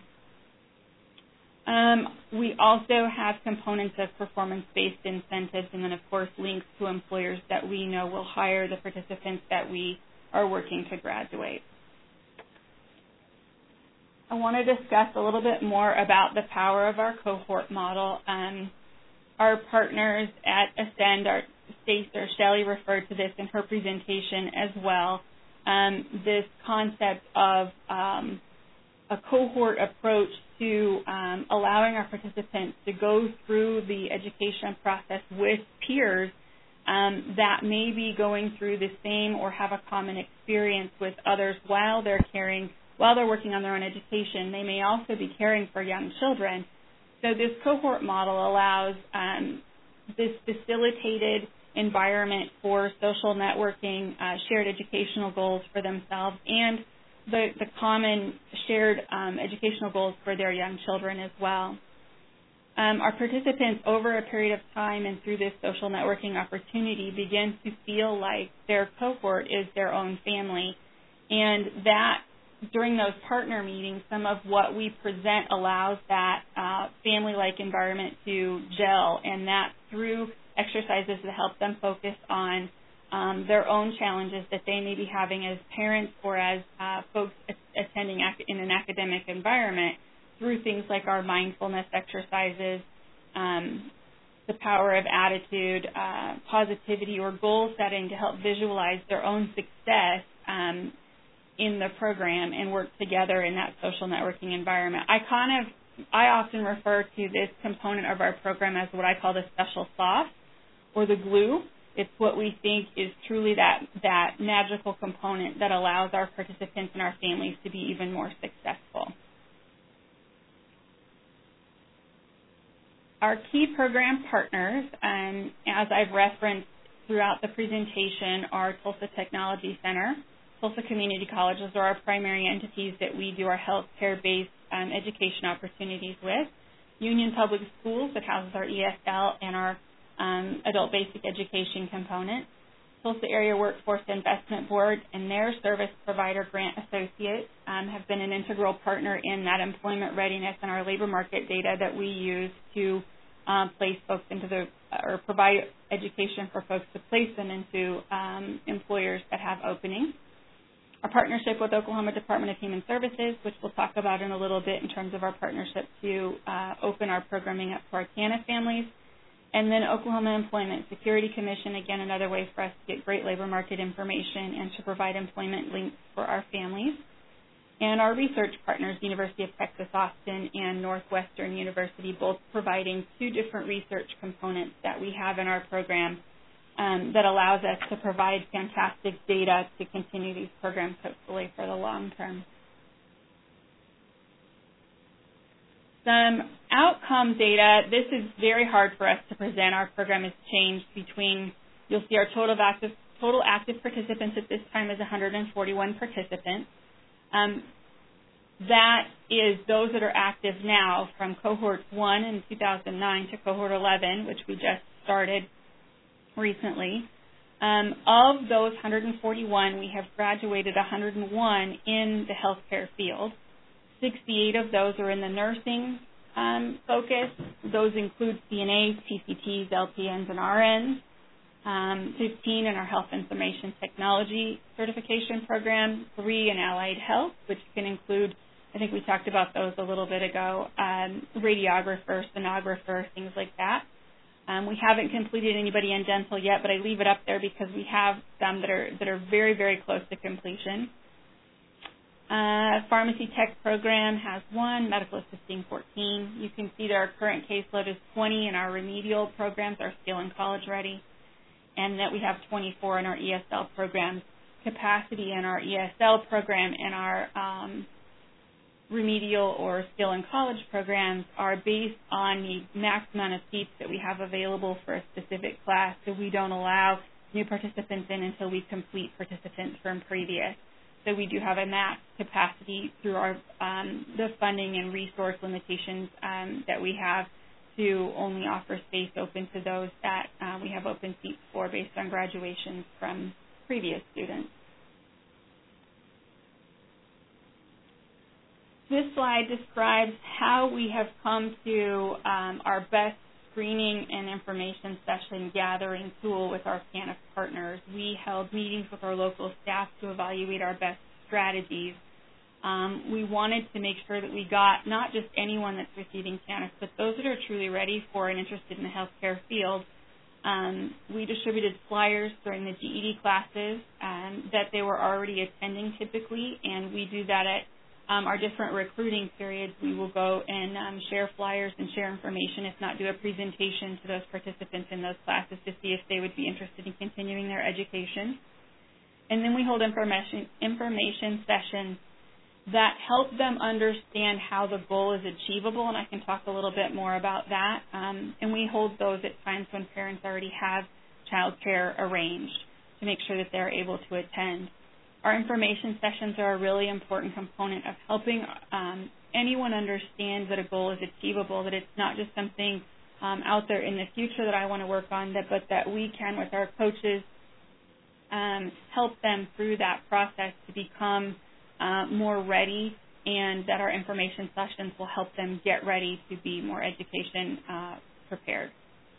We also have components of performance-based incentives and then, of course, links to employers that we know will hire the participants that we are working to graduate. I want to discuss a little bit more about the power of our cohort model. Our partners at Ascend, Shelley referred to this in her presentation as well, this concept of a cohort approach to allowing our participants to go through the education process with peers that may be going through the same or have a common experience with others while they're working on their own education. They may also be caring for young children. So this cohort model allows this facilitated environment for social networking, shared educational goals for themselves, and the common shared educational goals for their young children as well. Our participants, over a period of time and through this social networking opportunity, begin to feel like their cohort is their own family, and that during those partner meetings, some of what we present allows that family-like environment to gel, and that through exercises that help them focus on their own challenges that they may be having as parents or as folks attending in an academic environment, through things like our mindfulness exercises, the power of attitude, positivity, or goal setting to help visualize their own success in the program and work together in that social networking environment. I often refer to this component of our program as what I call the special sauce or the glue. It's what we think is truly that magical component that allows our participants and our families to be even more successful. Our key program partners, as I've referenced throughout the presentation, are Tulsa Technology Center, Tulsa Community College. Those are our primary entities that we do our healthcare-based education opportunities with. Union Public Schools, that houses our ESL and our adult basic education component. Tulsa Area Workforce Investment Board and their service provider, Grant Associates, have been an integral partner in that employment readiness and our labor market data that we use to place folks into or provide education for folks to place them into employers that have openings. Our partnership with Oklahoma Department of Human Services, which we'll talk about in a little bit in terms of our partnership to open our programming up for our TANF families. And then Oklahoma Employment Security Commission, again, another way for us to get great labor market information and to provide employment links for our families. and our research partners, University of Texas Austin and Northwestern University, both providing two different research components that we have in our program that allows us to provide fantastic data to continue these programs hopefully for the long term. Some outcome data. This is very hard for us to present. Our program has changed between, you'll see our total active participants at this time is 141 participants. That is those that are active now from cohort 1 in 2009 to cohort 11, which we just started recently. Of those 141, we have graduated 101 in the healthcare field. 68 of those are in the nursing focus. Those include CNAs, PCTs, LPNs, and RNs. 15 in our Health Information Technology certification program, 3 in Allied Health, which can include, I think we talked about those a little bit ago, radiographer, sonographer, things like that. We haven't completed anybody in dental yet, but I leave it up there because we have some that are very, very close to completion. Pharmacy Tech program has 1, medical assisting 14. You can see that our current caseload is 20 in our remedial programs, our skill and college ready, and that we have 24 in our ESL programs. Capacity in our ESL program and our remedial or skill and college programs are based on the max amount of seats that we have available for a specific class, so we don't allow new participants in until we complete participants from previous. So we do have a max capacity through our the funding and resource limitations that we have to only offer space open to those that we have open seats for based on graduations from previous students. This slide describes how we have come to our best screening and information session gathering tool with our TANF partners. We held meetings with our local staff to evaluate our best strategies. We wanted to make sure that we got not just anyone that's receiving TANF, but those that are truly ready for and interested in the healthcare field. We distributed flyers during the GED classes that they were already attending typically, and we do that at our different recruiting periods. We will go and share flyers and share information, if not do a presentation to those participants in those classes to see if they would be interested in continuing their education. And then we hold information sessions that help them understand how the goal is achievable, and I can talk a little bit more about that. And we hold those at times when parents already have child care arranged to make sure that they're able to attend. Our information sessions are a really important component of helping anyone understand that a goal is achievable, that it's not just something out there in the future that I want to work on, but that we can, with our coaches, help them through that process to become more ready, and that our information sessions will help them get ready to be more education prepared.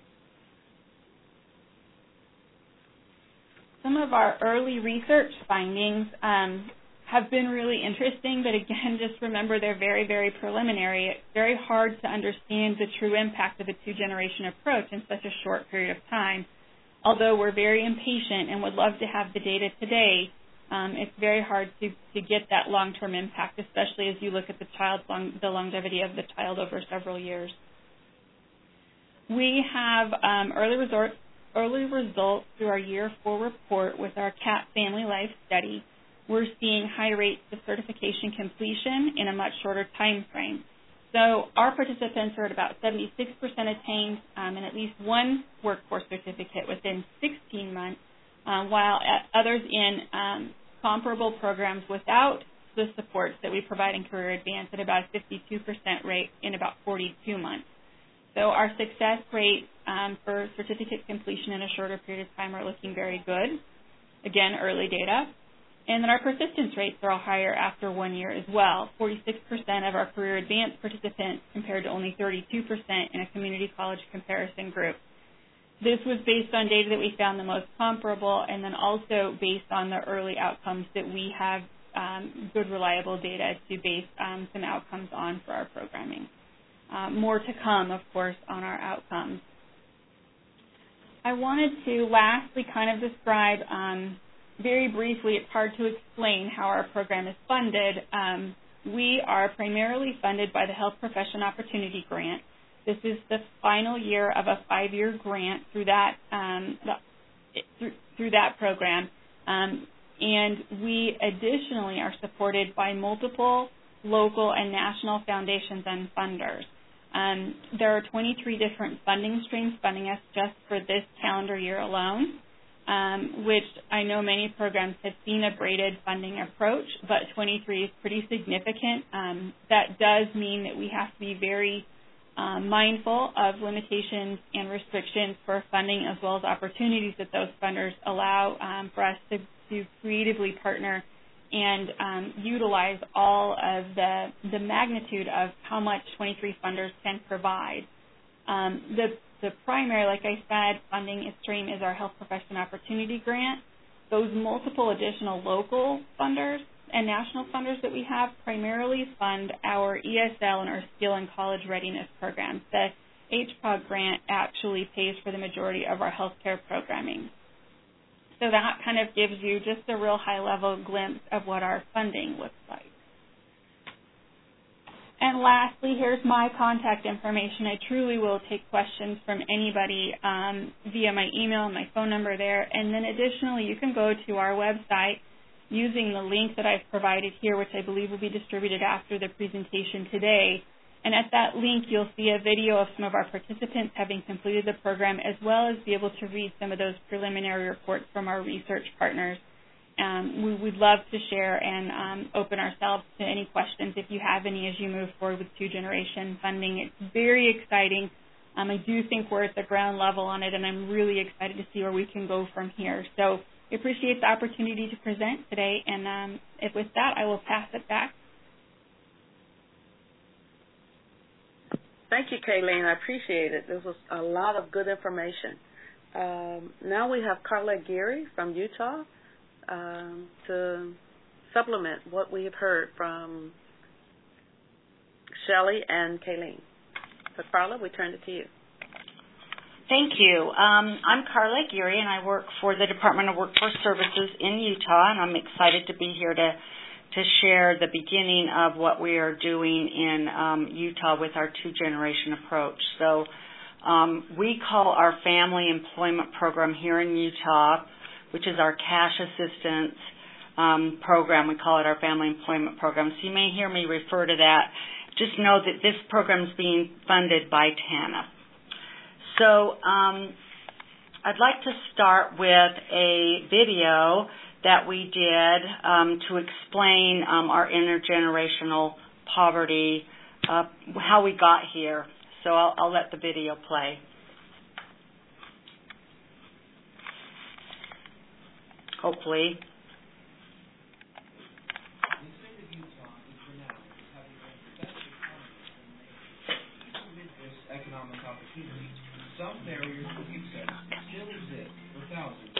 Some of our early research findings have been really interesting, but again, just remember they're very, very preliminary. It's very hard to understand the true impact of a two-generation approach in such a short period of time. Although we're very impatient and would love to have the data today, it's very hard to get that long-term impact, especially as you look at the longevity of the child over several years. We have early results through our Year 4 report with our CAP Family Life Study. We're seeing high rates of certification completion in a much shorter time frame. So our participants are at about 76% attained and at least one workforce certificate within 16 months, while others in comparable programs without the supports that we provide in Career Advance at about a 52% rate in about 42 months. So our success rates for certificate completion in a shorter period of time are looking very good. Again, early data. And then our persistence rates are all higher after 1 year as well. 46% of our Career Advance participants compared to only 32% in a community college comparison group. This was based on data that we found the most comparable, and then also based on the early outcomes that we have good, reliable data to base some outcomes on for our programming. More to come, of course, on our outcomes. I wanted to lastly kind of describe very briefly, it's hard to explain how our program is funded. We are primarily funded by the Health Profession Opportunity Grant. This is the final year of a 5-year grant through that through that program, and we additionally are supported by multiple local and national foundations and funders. There are 23 different funding streams funding us just for this calendar year alone, which I know many programs have seen a braided funding approach, but 23 is pretty significant. That does mean that we have to be very mindful of limitations and restrictions for funding, as well as opportunities that those funders allow for us to creatively partner and utilize all of the magnitude of how much 23 funders can provide. The primary, like I said, funding stream is our Health Profession Opportunity Grant. Those multiple additional local funders and national funders that we have primarily fund our ESL and our skill and college readiness programs. The HPOG grant actually pays for the majority of our healthcare programming. So that kind of gives you just a real high-level glimpse of what our funding looks like. And lastly, here's my contact information. I truly will take questions from anybody via my email and my phone number there. And then additionally, you can go to our website using the link that I've provided here, which I believe will be distributed after the presentation today. And at that link, you'll see a video of some of our participants having completed the program, as well as be able to read some of those preliminary reports from our research partners. We would love to share and open ourselves to any questions if you have any as you move forward with two-generation funding. It's very exciting. I do think we're at the ground level on it, and I'm really excited to see where we can go from here. So I appreciate the opportunity to present today, and with that, I will pass it back. Thank you, Kayleen. I appreciate it. This was a lot of good information. Now we have Carla Geary from Utah to supplement what we have heard from Shelley and Kayleen. So, Carla, we turn it to you. Thank you. I'm Carla Geary, and I work for the Department of Workforce Services in Utah, and I'm excited to be here to share the beginning of what we are doing in Utah with our two-generation approach. So we call our Family Employment Program here in Utah, which is our cash assistance program. We call it our Family Employment Program. So you may hear me refer to that. Just know that this program is being funded by TANF. So I'd like to start with a video that we did to explain our intergenerational poverty, how we got here. So I'll let the video play. Hopefully. Economic opportunity, some barriers to success still exist for thousands.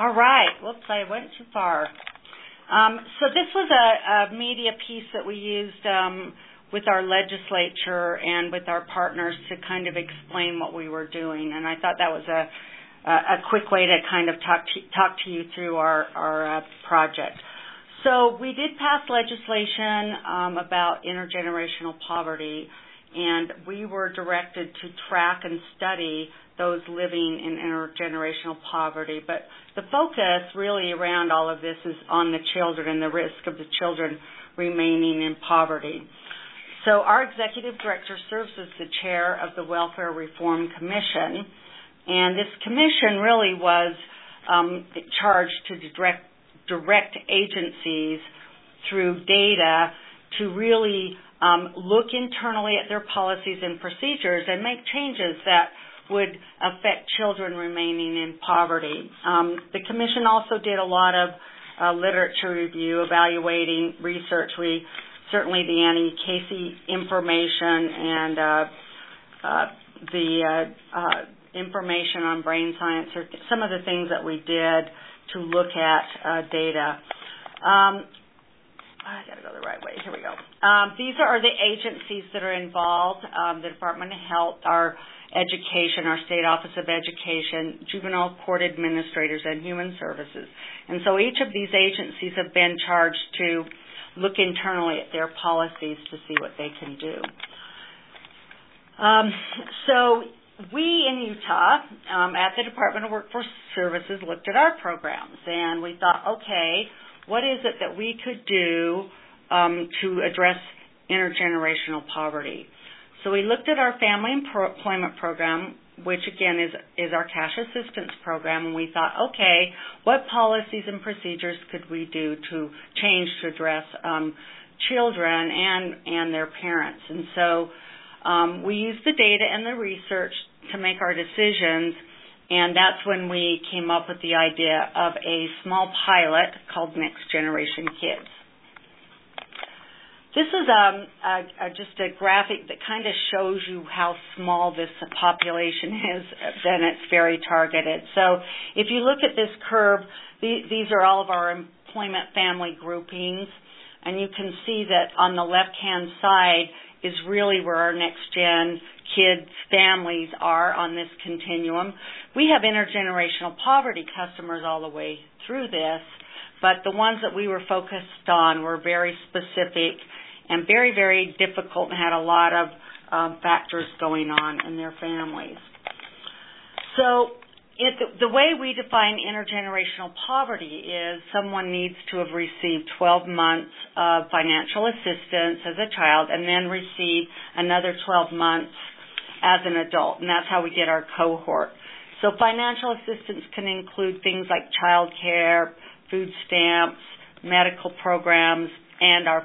All right. Whoops, I went too far. So this was a media piece that we used with our legislature and with our partners to kind of explain what we were doing, and I thought that was a quick way to kind of talk to you through our project. So we did pass legislation about intergenerational poverty, and we were directed to track and study those living in intergenerational poverty. But the focus really around all of this is on the children and the risk of the children remaining in poverty. So our executive director serves as the chair of the Welfare Reform Commission, and this commission really was charged to direct agencies through data to really look internally at their policies and procedures and make changes that would affect children remaining in poverty. The commission also did a lot of literature review, evaluating research. We certainly the Annie Casey information and the information on brain science are some of the things that we did to look at data. I got to go the right way. Here we go. These are the agencies that are involved: the Department of Health, our Education, our State Office of Education, Juvenile Court Administrators, and Human Services. And so each of these agencies have been charged to look internally at their policies to see what they can do. So we in Utah, at the Department of Workforce Services, looked at our programs, and we thought, okay, what is it that we could do to address intergenerational poverty? So we looked at our Family Employment Program, which again is our cash assistance program, and we thought, okay, what policies and procedures could we do to change to address children and their parents? And so we used the data and the research to make our decisions, and that's when we came up with the idea of a small pilot called Next Generation Kids. This is just a graphic that kind of shows you how small this population is, then it's very targeted. So if you look at this curve, these are all of our employment family groupings, and you can see that on the left-hand side is really where our next-gen kids' families are on this continuum. We have intergenerational poverty customers all the way through this, but the ones that we were focused on were very specific and very, very difficult and had a lot of factors going on in their families. So the way we define intergenerational poverty is someone needs to have received 12 months of financial assistance as a child and then receive another 12 months as an adult, and that's how we get our cohort. So financial assistance can include things like child care, food stamps, medical programs, and our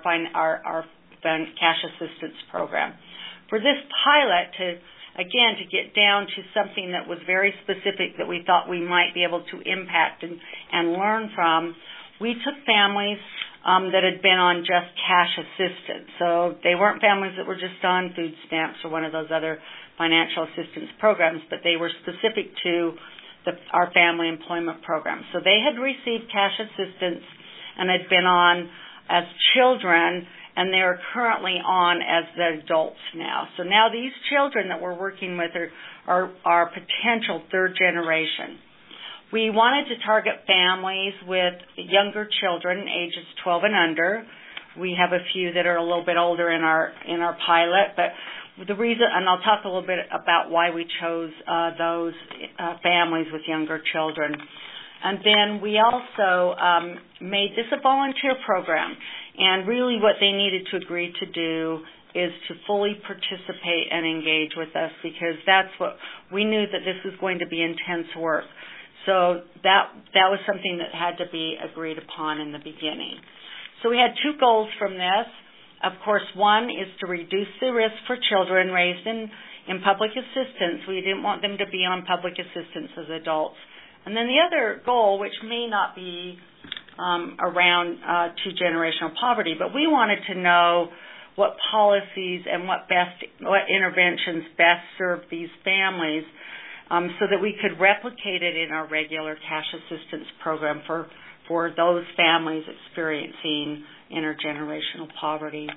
cash assistance program. For this pilot to get down to something that was very specific that we thought we might be able to impact and learn from, we took families that had been on just cash assistance. So they weren't families that were just on food stamps or one of those other financial assistance programs, but they were specific to our family employment program. So they had received cash assistance and had been on as children, and they are currently on as the adults now. So now these children that we're working with are potential third generation. We wanted to target families with younger children, ages 12 and under. We have a few that are a little bit older in our pilot, but the reason, and I'll talk a little bit about why we chose those families with younger children. And then we also made this a volunteer program. And really what they needed to agree to do is to fully participate and engage with us, because that's what we knew, that this was going to be intense work. So that was something that had to be agreed upon in the beginning. So we had two goals from this. Of course, one is to reduce the risk for children raised in public assistance. We didn't want them to be on public assistance as adults. And then the other goal, which may not be around two-generational poverty, but we wanted to know what policies and what interventions best serve these families. so that we could replicate it in our regular cash assistance program for those families experiencing intergenerational poverty.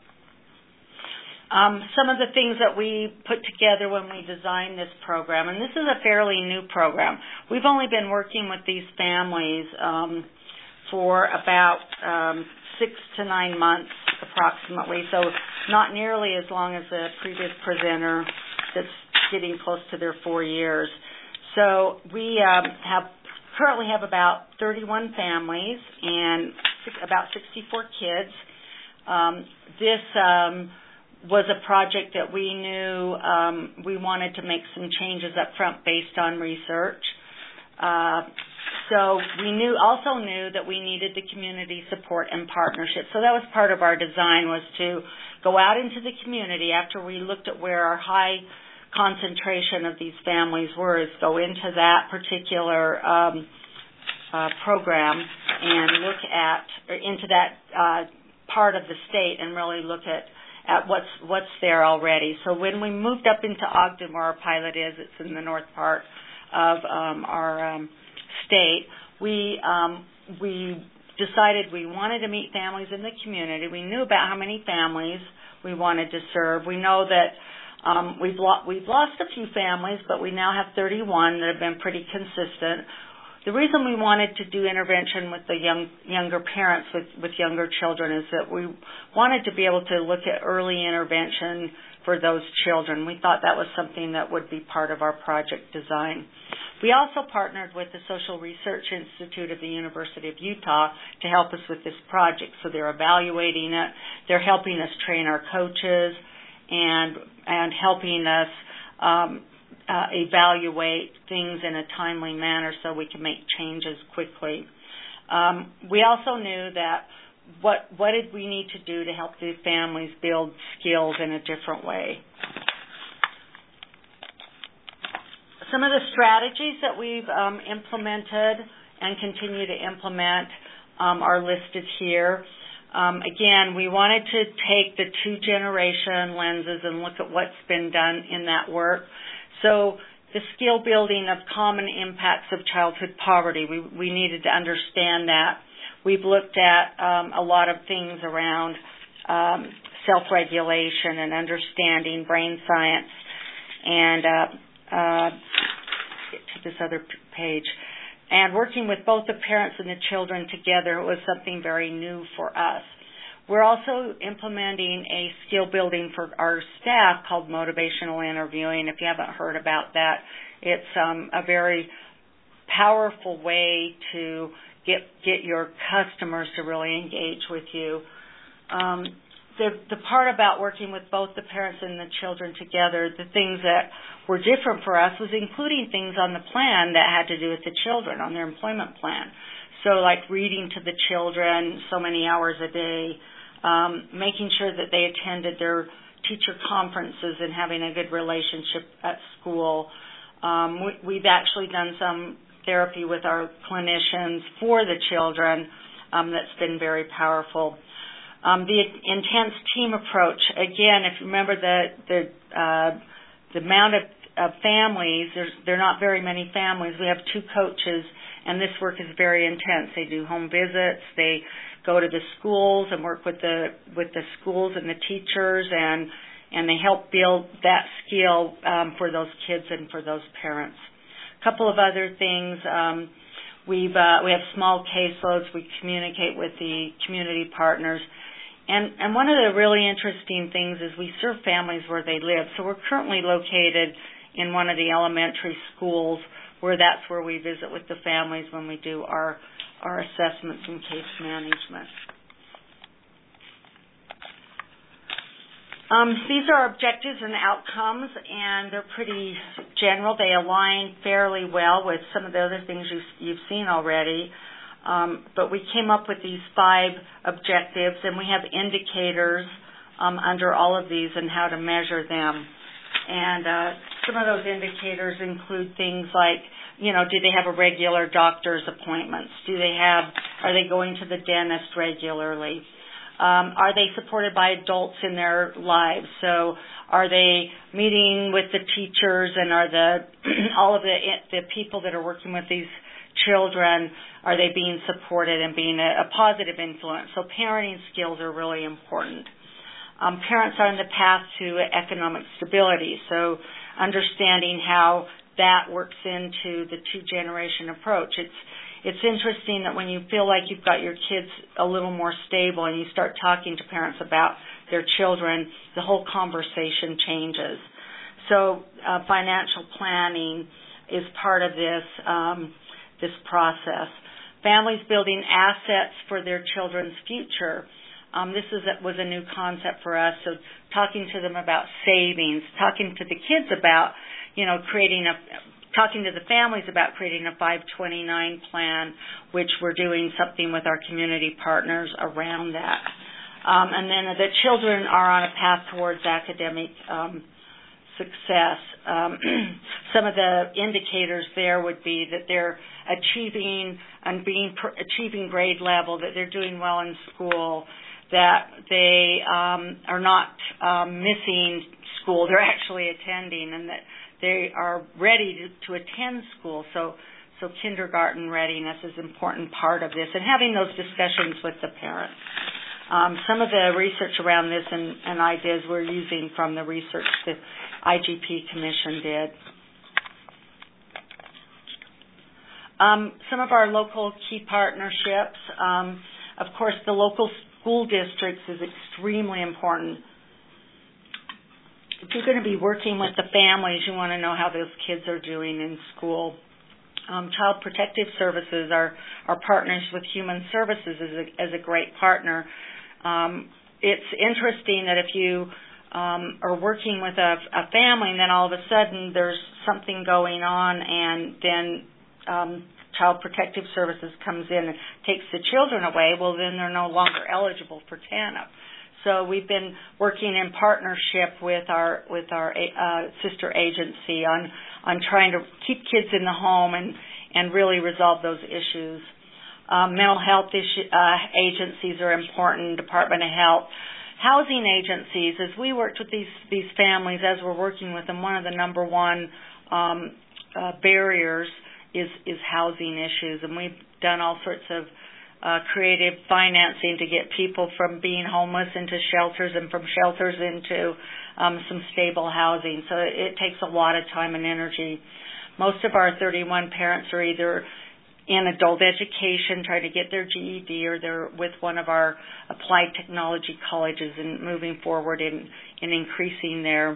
Some of the things that we put together when we designed this program, and this is a fairly new program. We've only been working with these families for about 6 to 9 months approximately, so not nearly as long as the previous presenter that's getting close to their 4 years. So we currently have about 31 families and about 64 kids. This was a project that we knew we wanted to make some changes up front based on research. So we also knew that we needed the community support and partnership. So that was part of our design, was to go out into the community after we looked at where our high concentration of these families were, is go into that particular program and look at, or into that part of the state and really look at what's there already. So when we moved up into Ogden, where our pilot is, it's in the north part of our state, we decided we wanted to meet families in the community. We knew about how many families we wanted to serve. We know that we've lost a few families, but we now have 31 that have been pretty consistent. The reason we wanted to do intervention with the younger parents with younger children is that we wanted to be able to look at early intervention for those children. We thought that was something that would be part of our project design. We also partnered with the Social Research Institute of the University of Utah to help us with this project. So they're evaluating it. They're helping us train our coaches and helping us evaluate things in a timely manner so we can make changes quickly. We also knew that what did we need to do to help these families build skills in a different way. Some of the strategies that we've implemented and continue to implement are listed here. Again, we wanted to take the 2-generation lenses and look at what's been done in that work. So the skill building of common impacts of childhood poverty, we needed to understand that. We've looked at a lot of things around self-regulation and understanding brain science, and get to this other page. And working with both the parents and the children together was something very new for us. We're also implementing a skill building for our staff called motivational interviewing. If you haven't heard about that, it's a very powerful way to get your customers to really engage with you. The part about working with both the parents and the children together, the things that were different for us was including things on the plan that had to do with the children on their employment plan. So like reading to the children so many hours a day, making sure that they attended their teacher conferences and having a good relationship at school. We've actually done some therapy with our clinicians for the children that's been very powerful. The intense team approach, again, if you remember the amount of families, there are not very many families. We have 2 coaches, and this work is very intense. They do home visits. They go to the schools and work with the schools and the teachers, and they help build that skill for those kids and for those parents. A couple of other things. We have small caseloads. We communicate with the community partners. And one of the really interesting things is we serve families where they live. So we're currently located in one of the elementary schools where that's where we visit with the families when we do our assessments and case management. These are objectives and outcomes, and they're pretty general. They align fairly well with some of the other things you've seen already. But we came up with these 5 objectives, and we have indicators under all of these and how to measure them. And some of those indicators include things like, do they have a regular doctor's appointments? Are they going to the dentist regularly? Are they supported by adults in their lives? So are they meeting with the teachers, and are all of the people that are working with these children, are they being supported and being a positive influence? So parenting skills are really important. Parents are on the path to economic stability, so understanding how that works into the two-generation approach. It's interesting that when you feel like you've got your kids a little more stable and you start talking to parents about their children, the whole conversation changes. So financial planning is part of this process. Families building assets for their children's future. This was a new concept for us. So talking to them about savings, talking to the kids about, talking to the families about creating a 529 plan, which we're doing something with our community partners around that. And then the children are on a path towards academic success. Some of the indicators there would be that they're achieving grade level, that they're doing well in school, that they are not missing school, they're actually attending, and that they are ready to attend school. So kindergarten readiness is an important part of this, and having those discussions with the parents. Some of the research around this and ideas we're using from the research the IGP Commission did. Some of our local key partnerships, of course, the local school districts is extremely important. If you're going to be working with the families, you want to know how those kids are doing in school. Child Protective Services, our partners with Human Services, is a great partner. It's interesting that if you are working with a family and then all of a sudden there's something going on, and then Child Protective Services comes in and takes the children away, well, then they're no longer eligible for TANF. So we've been working in partnership with our sister agency on trying to keep kids in the home and really resolve those issues. Mental health agencies are important, Department of Health. Housing agencies, as we worked with these families, as we're working with them, one of the number one barriers is housing issues, and we've done all sorts of creative financing to get people from being homeless into shelters, and from shelters into some stable housing. So it takes a lot of time and energy. Most of our 31 parents are either in adult education, trying to get their GED, or they're with one of our applied technology colleges and moving forward in increasing their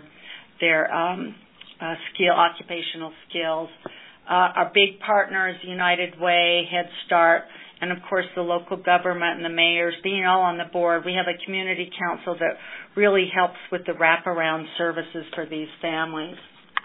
occupational skills. Our big partners, United Way, Head Start, and of course the local government and the mayors being all on the board. We have a community council that really helps with the wraparound services for these families.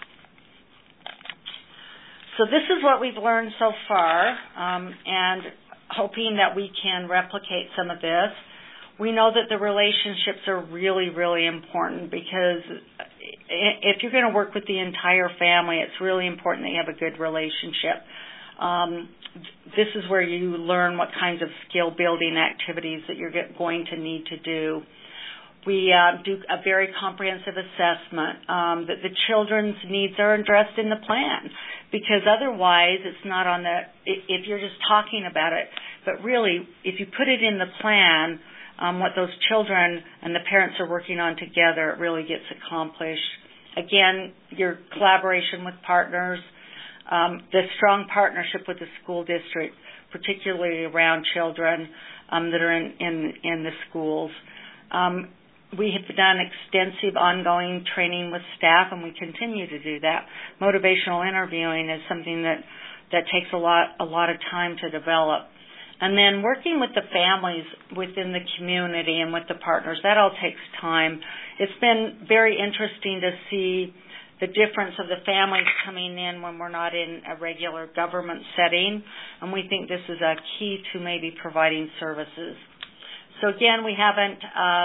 So this is what we've learned so far, and hoping that we can replicate some of this. We know that the relationships are really, really important, because if you're going to work with the entire family, it's really important that you have a good relationship. This is where you learn what kinds of skill-building activities that you're going to need to do. We do a very comprehensive assessment that the children's needs are addressed in the plan, because otherwise it's not on if you're just talking about it, but really if you put it in the plan, what those children and the parents are working on together, it really gets accomplished. Again, your collaboration with partners, the strong partnership with the school district, particularly around children that are in the schools. We have done extensive ongoing training with staff, and we continue to do that. Motivational interviewing is something that takes a lot of time to develop. And then working with the families within the community and with the partners, that all takes time. It's been very interesting to see the difference of the families coming in when we're not in a regular government setting, and we think this is a key to maybe providing services. So again, we haven't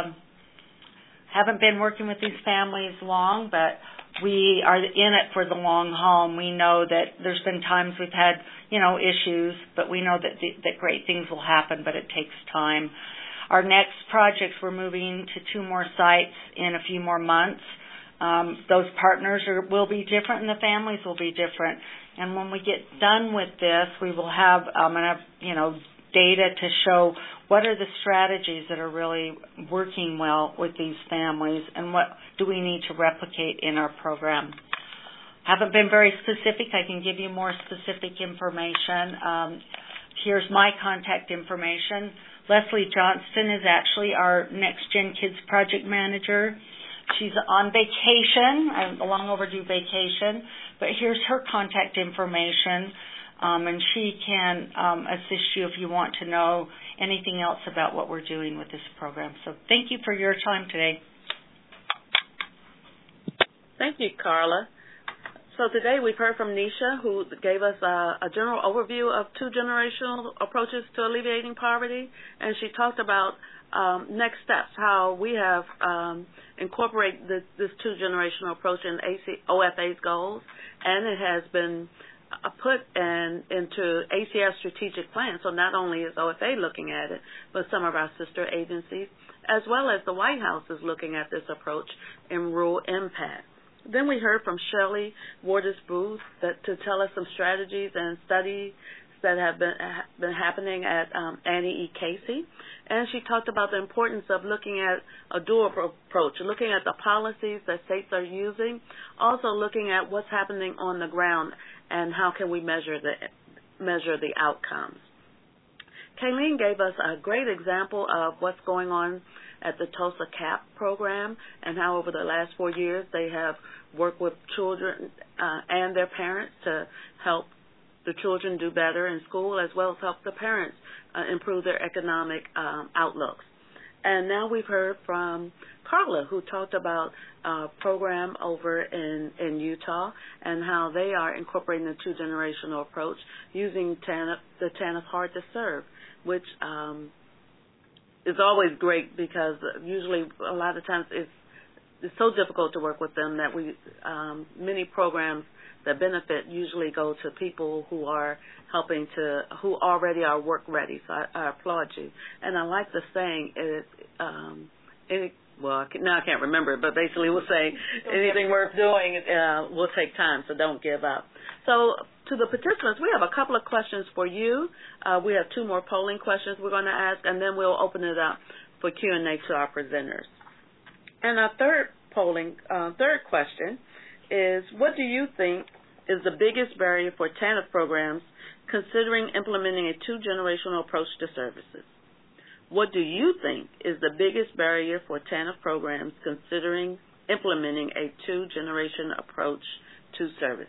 been working with these families long, but we are in it for the long haul. We know that there's been times we've had, issues, but we know that great things will happen, but it takes time. Our next projects, we're moving to 2 more sites in a few more months. Those partners will be different and the families will be different. And when we get done with this, we will have data to show what are the strategies that are really working well with these families and what do we need to replicate in our program. Haven't been very specific. I can give you more specific information. Here's my contact information. Leslie Johnston is actually our Next Gen Kids project manager. She's on vacation, a long overdue vacation, but here's her contact information, and she can assist you if you want to know anything else about what we're doing with this program. So thank you for your time today. Thank you, Carla. So today we've heard from Nisha, who gave us a general overview of 2 generational approaches to alleviating poverty, and she talked about next steps, how we have incorporated this 2-generational approach in OFA's goals, and it has been put into ACS strategic plan. So not only is OFA looking at it, but some of our sister agencies, as well as the White House is looking at this approach in rural impact. Then we heard from Shelley Wardis Booth to tell us some strategies and studies that have been happening at Annie E. Casey. And she talked about the importance of looking at a dual approach, looking at the policies that states are using, also looking at what's happening on the ground and how can we measure the outcomes. Kayleen gave us a great example of what's going on at the Tulsa CAP program and how over the last 4 years they have worked with children and their parents to help the children do better in school, as well as help the parents improve their economic outlooks. And now we've heard from Carla, who talked about a program over in Utah and how they are incorporating the 2-generational approach using the TANF Hard to Serve, which is always great because usually a lot of times it's so difficult to work with them that many programs that benefit usually go to people who are who already are work ready. So I applaud you. And I like the saying, now I can't remember it, but basically we'll say anything worth doing will take time, so don't give up. So to the participants, we have a couple of questions for you. We have 2 more polling questions we're going to ask, and then we'll open it up for Q&A to our presenters. And our third question is, what do you think is the biggest barrier for TANF programs considering implementing a 2-generational approach to services? What do you think is the biggest barrier for TANF programs considering implementing a 2-generation approach to services?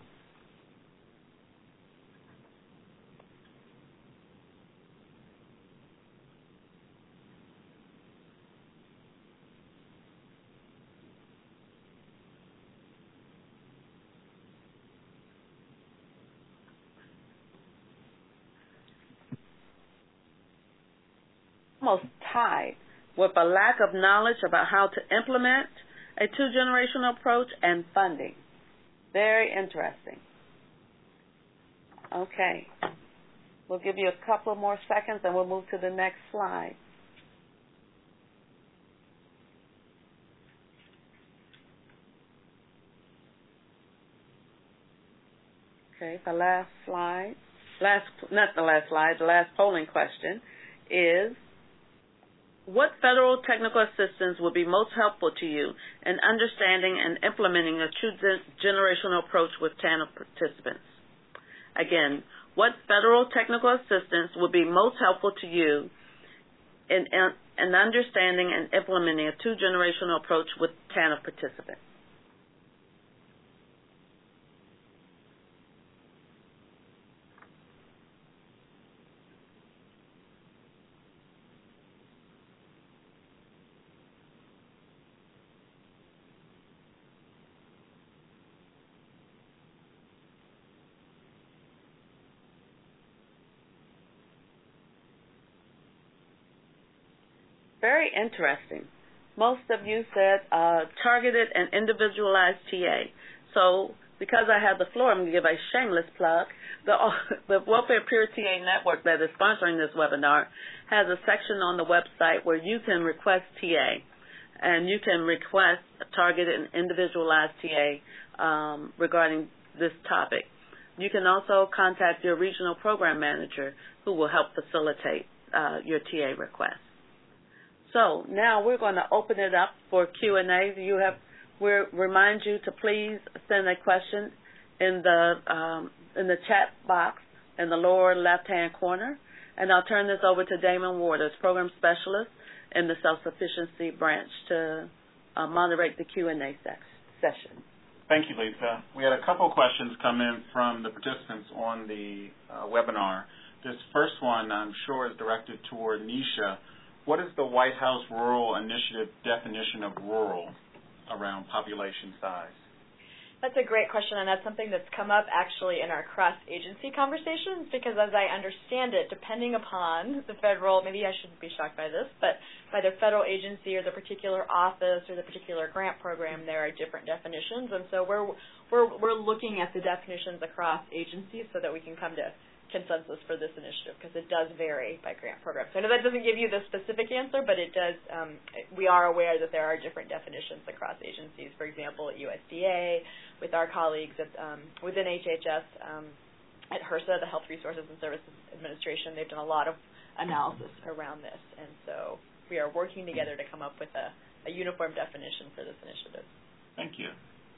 Almost tied with a lack of knowledge about how to implement a 2-generational approach and funding. Very interesting. Okay. We'll give you a couple more seconds and we'll move to the next slide. Okay, the last polling question is, what federal technical assistance would be most helpful to you in understanding and implementing a 2-generational approach with TANF participants? Again, what federal technical assistance would be most helpful to you in understanding and implementing a 2-generational approach with TANF participants? Very interesting. Most of you said targeted and individualized TA. So because I have the floor, I'm going to give a shameless plug. The Welfare Peer TA Network that is sponsoring this webinar has a section on the website where you can request TA, and you can request a targeted and individualized TA regarding this topic. You can also contact your regional program manager who will help facilitate your TA request. So now we're going to open it up for Q&A. We remind you to please send a question in the chat box in the lower left-hand corner, and I'll turn this over to Damon Waters, Program Specialist in the Self-Sufficiency Branch, to moderate the Q&A session. Thank you, Lisa. We had a couple questions come in from the participants on the webinar. This first one, I'm sure, is directed toward Nisha. What is the White House Rural Initiative definition of rural around population size? That's a great question, and that's something that's come up actually in our cross-agency conversations, because as I understand it, depending upon the federal, maybe I shouldn't be shocked by this, but by the federal agency or the particular office or the particular grant program, there are different definitions, and so we're looking at the definitions across agencies so that we can come to consensus for this initiative, because it does vary by grant program. So I know that doesn't give you the specific answer, but it does. We are aware that there are different definitions across agencies. For example, at USDA, with our colleagues within HHS, at HRSA, the Health Resources and Services Administration, they've done a lot of analysis around this, and so we are working together to come up with a uniform definition for this initiative. Thank you.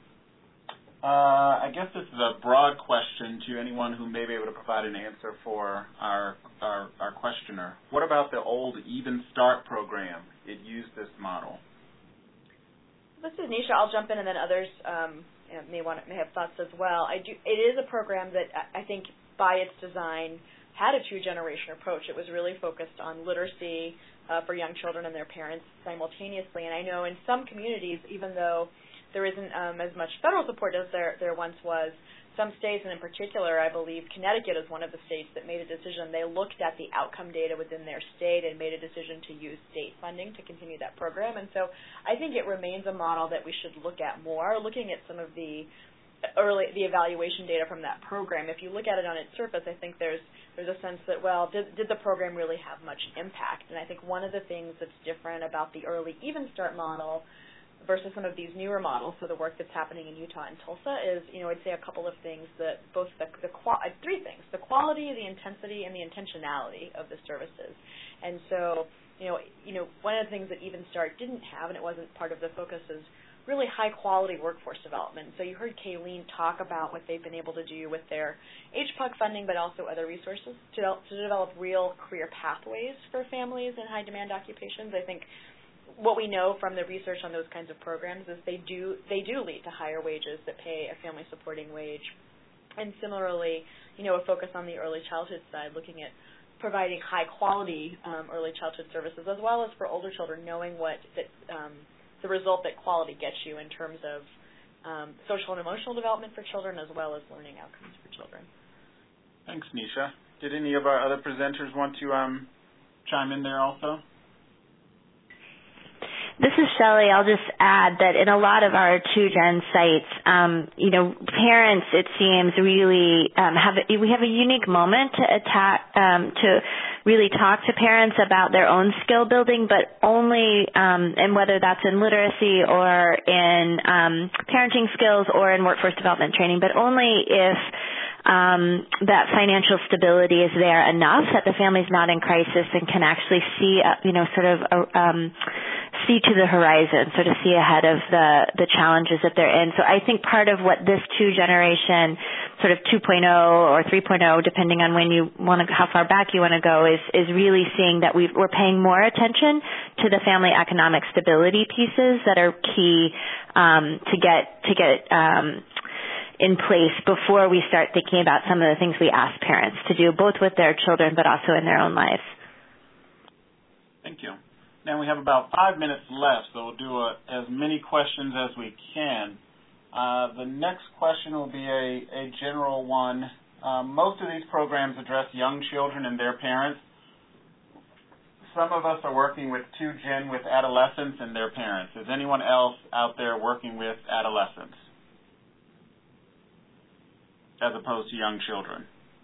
I guess this is a broad question to anyone who may be able to provide an answer for our questioner. What about the old Even Start program? It used this model. This is Nisha. I'll jump in, and then others may have thoughts as well. It is a program that I think, by its design, had a two-generation approach. It was really focused on literacy for young children and their parents simultaneously. And I know in some communities, even though there isn't as much federal support as there once was, some states, and in particular, I believe Connecticut is one of the states that made a decision. They looked at the outcome data within their state and made a decision to use state funding to continue that program. And so I think it remains a model that we should look at more, looking at some of the evaluation data from that program. If you look at it on its surface, I think there's a sense that, well, did the program really have much impact? And I think one of the things that's different about the early Even Start model versus some of these newer models, so the work that's happening in Utah and Tulsa, is, I'd say a couple of things, that both three things: the quality, the intensity, and the intentionality of the services. And so, one of the things that Even Start didn't have, and it wasn't part of the focus, is really high-quality workforce development. So you heard Kayleen talk about what they've been able to do with their HPUG funding, but also other resources to develop real career pathways for families in high-demand occupations. I think what we know from the research on those kinds of programs is they do lead to higher wages that pay a family supporting wage. And similarly, a focus on the early childhood side, looking at providing high quality early childhood services, as well as for older children, knowing the result that quality gets you in terms of social and emotional development for children, as well as learning outcomes for children. Thanks, Nisha. Did any of our other presenters want to chime in there also? This is Shelley. I'll just add that in a lot of our 2-gen sites, parents, it seems, really we have a unique moment to really talk to parents about their own skill building, but only, and whether that's in literacy or in parenting skills or in workforce development training, but only if that financial stability is there enough that the family's not in crisis and can actually see, see to the horizon, so to see ahead of the challenges that they're in. So I think part of what this 2-generation, sort of 2.0 or 3.0, depending on how far back you want to go, is really seeing that we're paying more attention to the family economic stability pieces that are key to get in place before we start thinking about some of the things we ask parents to do, both with their children but also in their own lives. Thank you. Now we have about 5 minutes left, so we'll do as many questions as we can. The next question will be a general one. Most of these programs address young children and their parents. Some of us are working with 2-gen with adolescents and their parents. Is anyone else out there working with adolescents? as opposed to young children?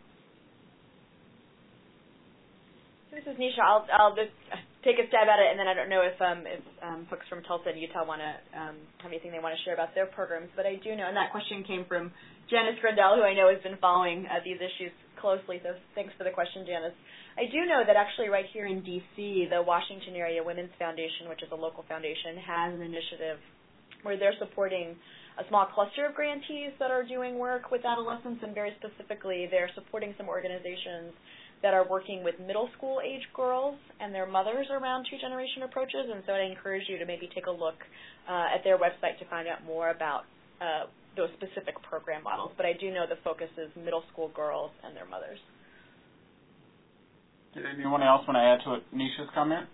This is Nisha. I'll just take a stab at it, and then I don't know if folks from Tulsa and Utah want to have anything they want to share about their programs. But I do know, and that question came from Janice Grindell, who I know has been following these issues closely. So thanks for the question, Janice. I do know that actually right here in D.C., the Washington Area Women's Foundation, which is a local foundation, has an initiative where they're supporting a small cluster of grantees that are doing work with adolescents, and very specifically, they're supporting some organizations that are working with middle school age girls and their mothers around two-generation approaches. And so I encourage you to maybe take a look at their website to find out more about those specific program models. But I do know the focus is middle school girls and their mothers. Did anyone else want to add to Nisha's comment?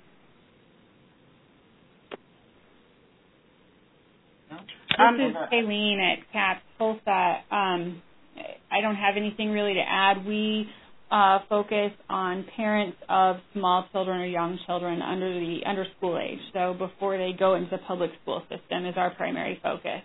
This is Kayleen at CAP Tulsa. I don't have anything really to add. We focus on parents of small children or young children under school age. So before they go into the public school system is our primary focus.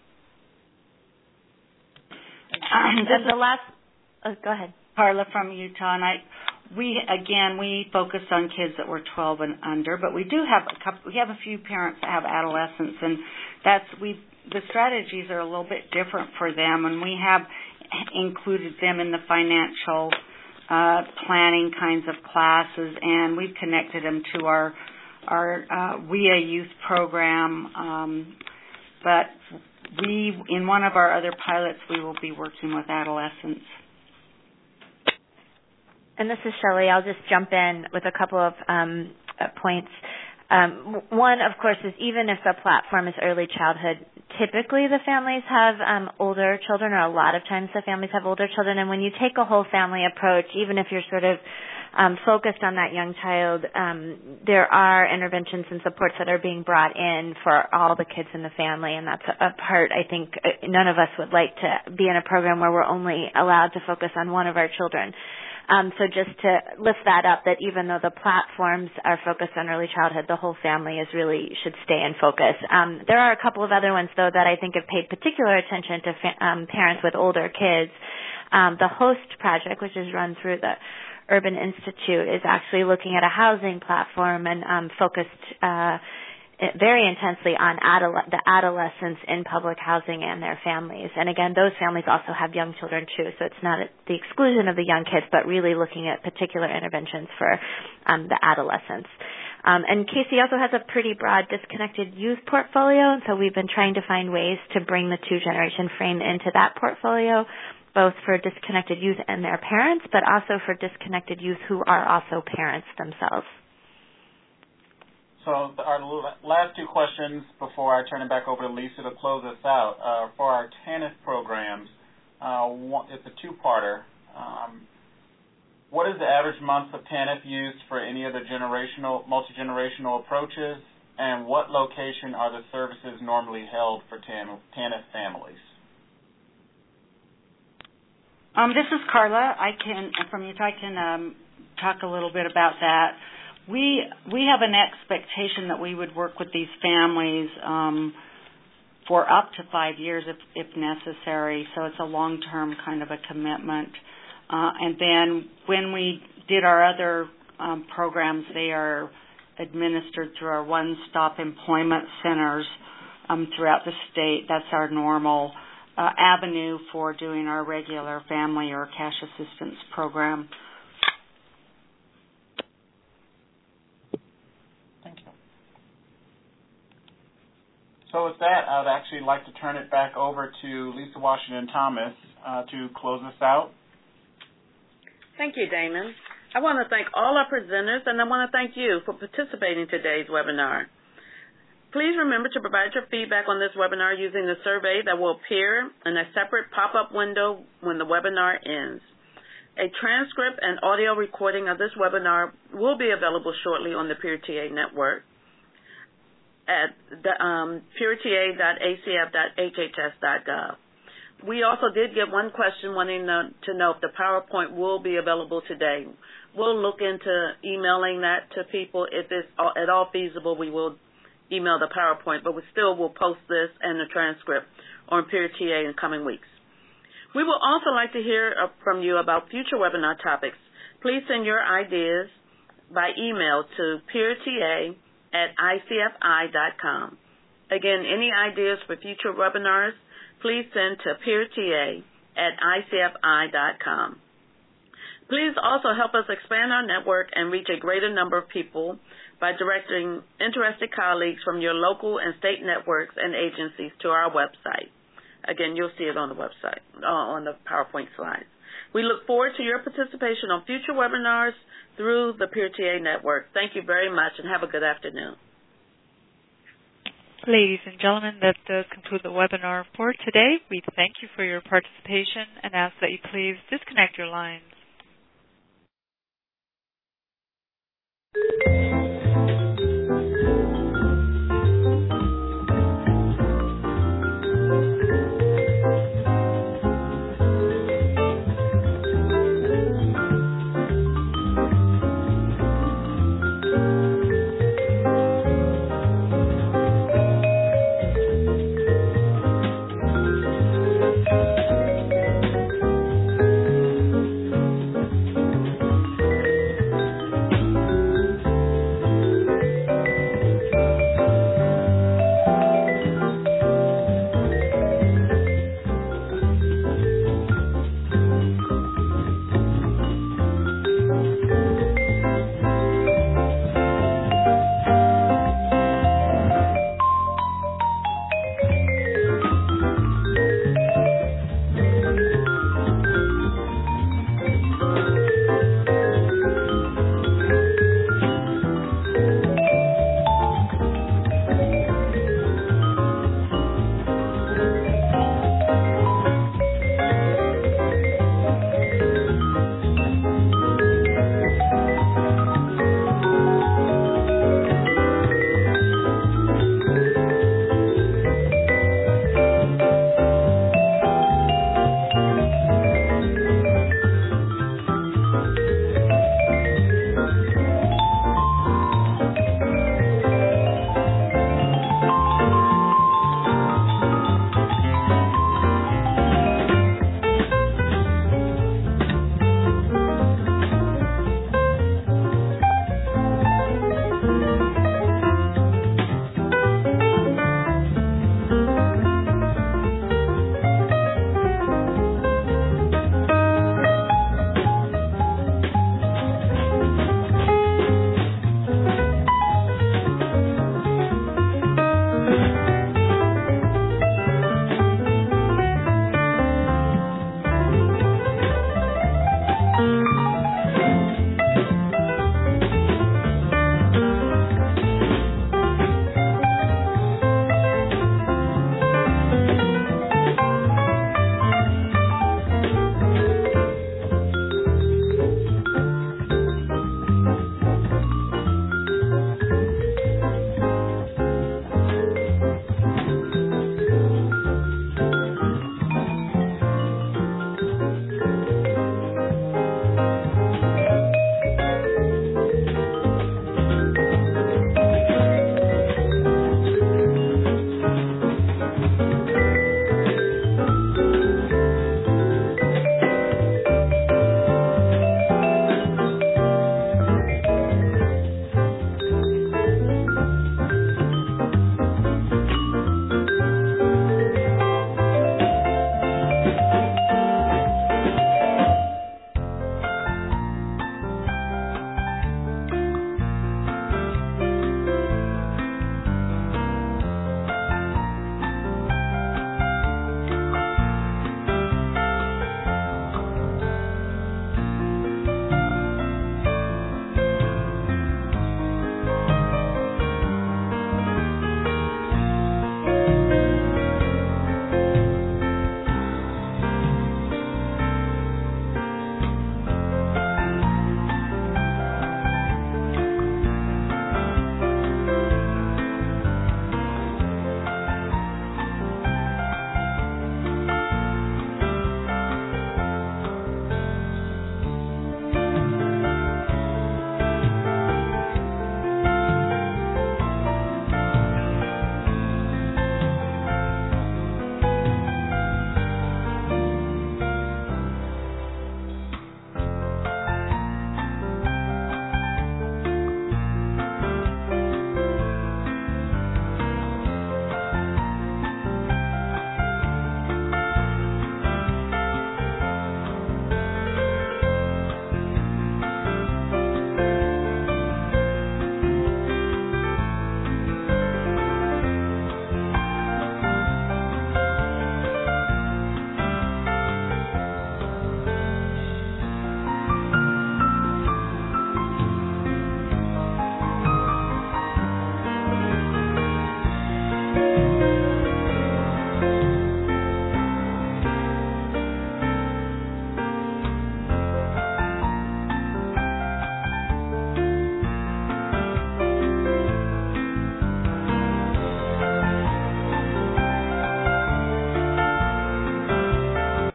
Go ahead. Carla from Utah, and we focus on kids that were 12 and under, but we do have a few parents that have adolescents, and the strategies are a little bit different for them, and we have included them in the financial planning kinds of classes, and we've connected them to our WIA youth program. But in one of our other pilots, we will be working with adolescents. And this is Shelley. I'll just jump in with a couple of points. One, of course, is even if the platform is early childhood, typically the families have older children, or a lot of times the families have older children. And when you take a whole family approach, even if you're sort of focused on that young child, there are interventions and supports that are being brought in for all the kids in the family. And that's a part, I think, none of us would like to be in a program where we're only allowed to focus on one of our children. So just to lift that up, that even though the platforms are focused on early childhood, the whole family should stay in focus. There are a couple of other ones, though, that I think have paid particular attention to parents with older kids. The HOST project, which is run through the Urban Institute, is actually looking at a housing platform and focused very intensely on the adolescents in public housing and their families. And again, those families also have young children too, so it's not at the exclusion of the young kids, but really looking at particular interventions for the adolescents. And Casey also has a pretty broad disconnected youth portfolio, and so we've been trying to find ways to bring the two-generation frame into that portfolio, both for disconnected youth and their parents, but also for disconnected youth who are also parents themselves. So our last two questions before I turn it back over to Lisa to close us out. For our TANF programs, it's a two-parter. What is the average months of TANF used for any of the multi-generational approaches, and what location are the services normally held for TANF families? This is Carla. From Utah, I can talk a little bit about that. We have an expectation that we would work with these families for up to 5 years if necessary, so it's a long-term kind of a commitment. And then when we did our other programs, they are administered through our one-stop employment centers throughout the state. That's our normal avenue for doing our regular family or cash assistance program. So with that, I'd actually like to turn it back over to Lisa Washington Thomas to close us out. Thank you, Damon. I want to thank all our presenters, and I want to thank you for participating in today's webinar. Please remember to provide your feedback on this webinar using the survey that will appear in a separate pop-up window when the webinar ends. A transcript and audio recording of this webinar will be available shortly on the Peer TA network at pureta.acf.hhs.gov. We also did get one question wanting to know if the PowerPoint will be available today. We'll look into emailing that to people. If it's at all feasible, we will email the PowerPoint, but we still will post this and the transcript on Peer TA in coming weeks. We would also like to hear from you about future webinar topics. Please send your ideas by email to peerta@icfi.com. Again, any ideas for future webinars, please send to peerta@icfi.com. Please also help us expand our network and reach a greater number of people by directing interested colleagues from your local and state networks and agencies to our website. Again, you'll see it on the website, on the PowerPoint slides. We look forward to your participation on future webinars through the PeerTA network. Thank you very much, and have a good afternoon. Ladies and gentlemen, that does conclude the webinar for today. We thank you for your participation and ask that you please disconnect your lines.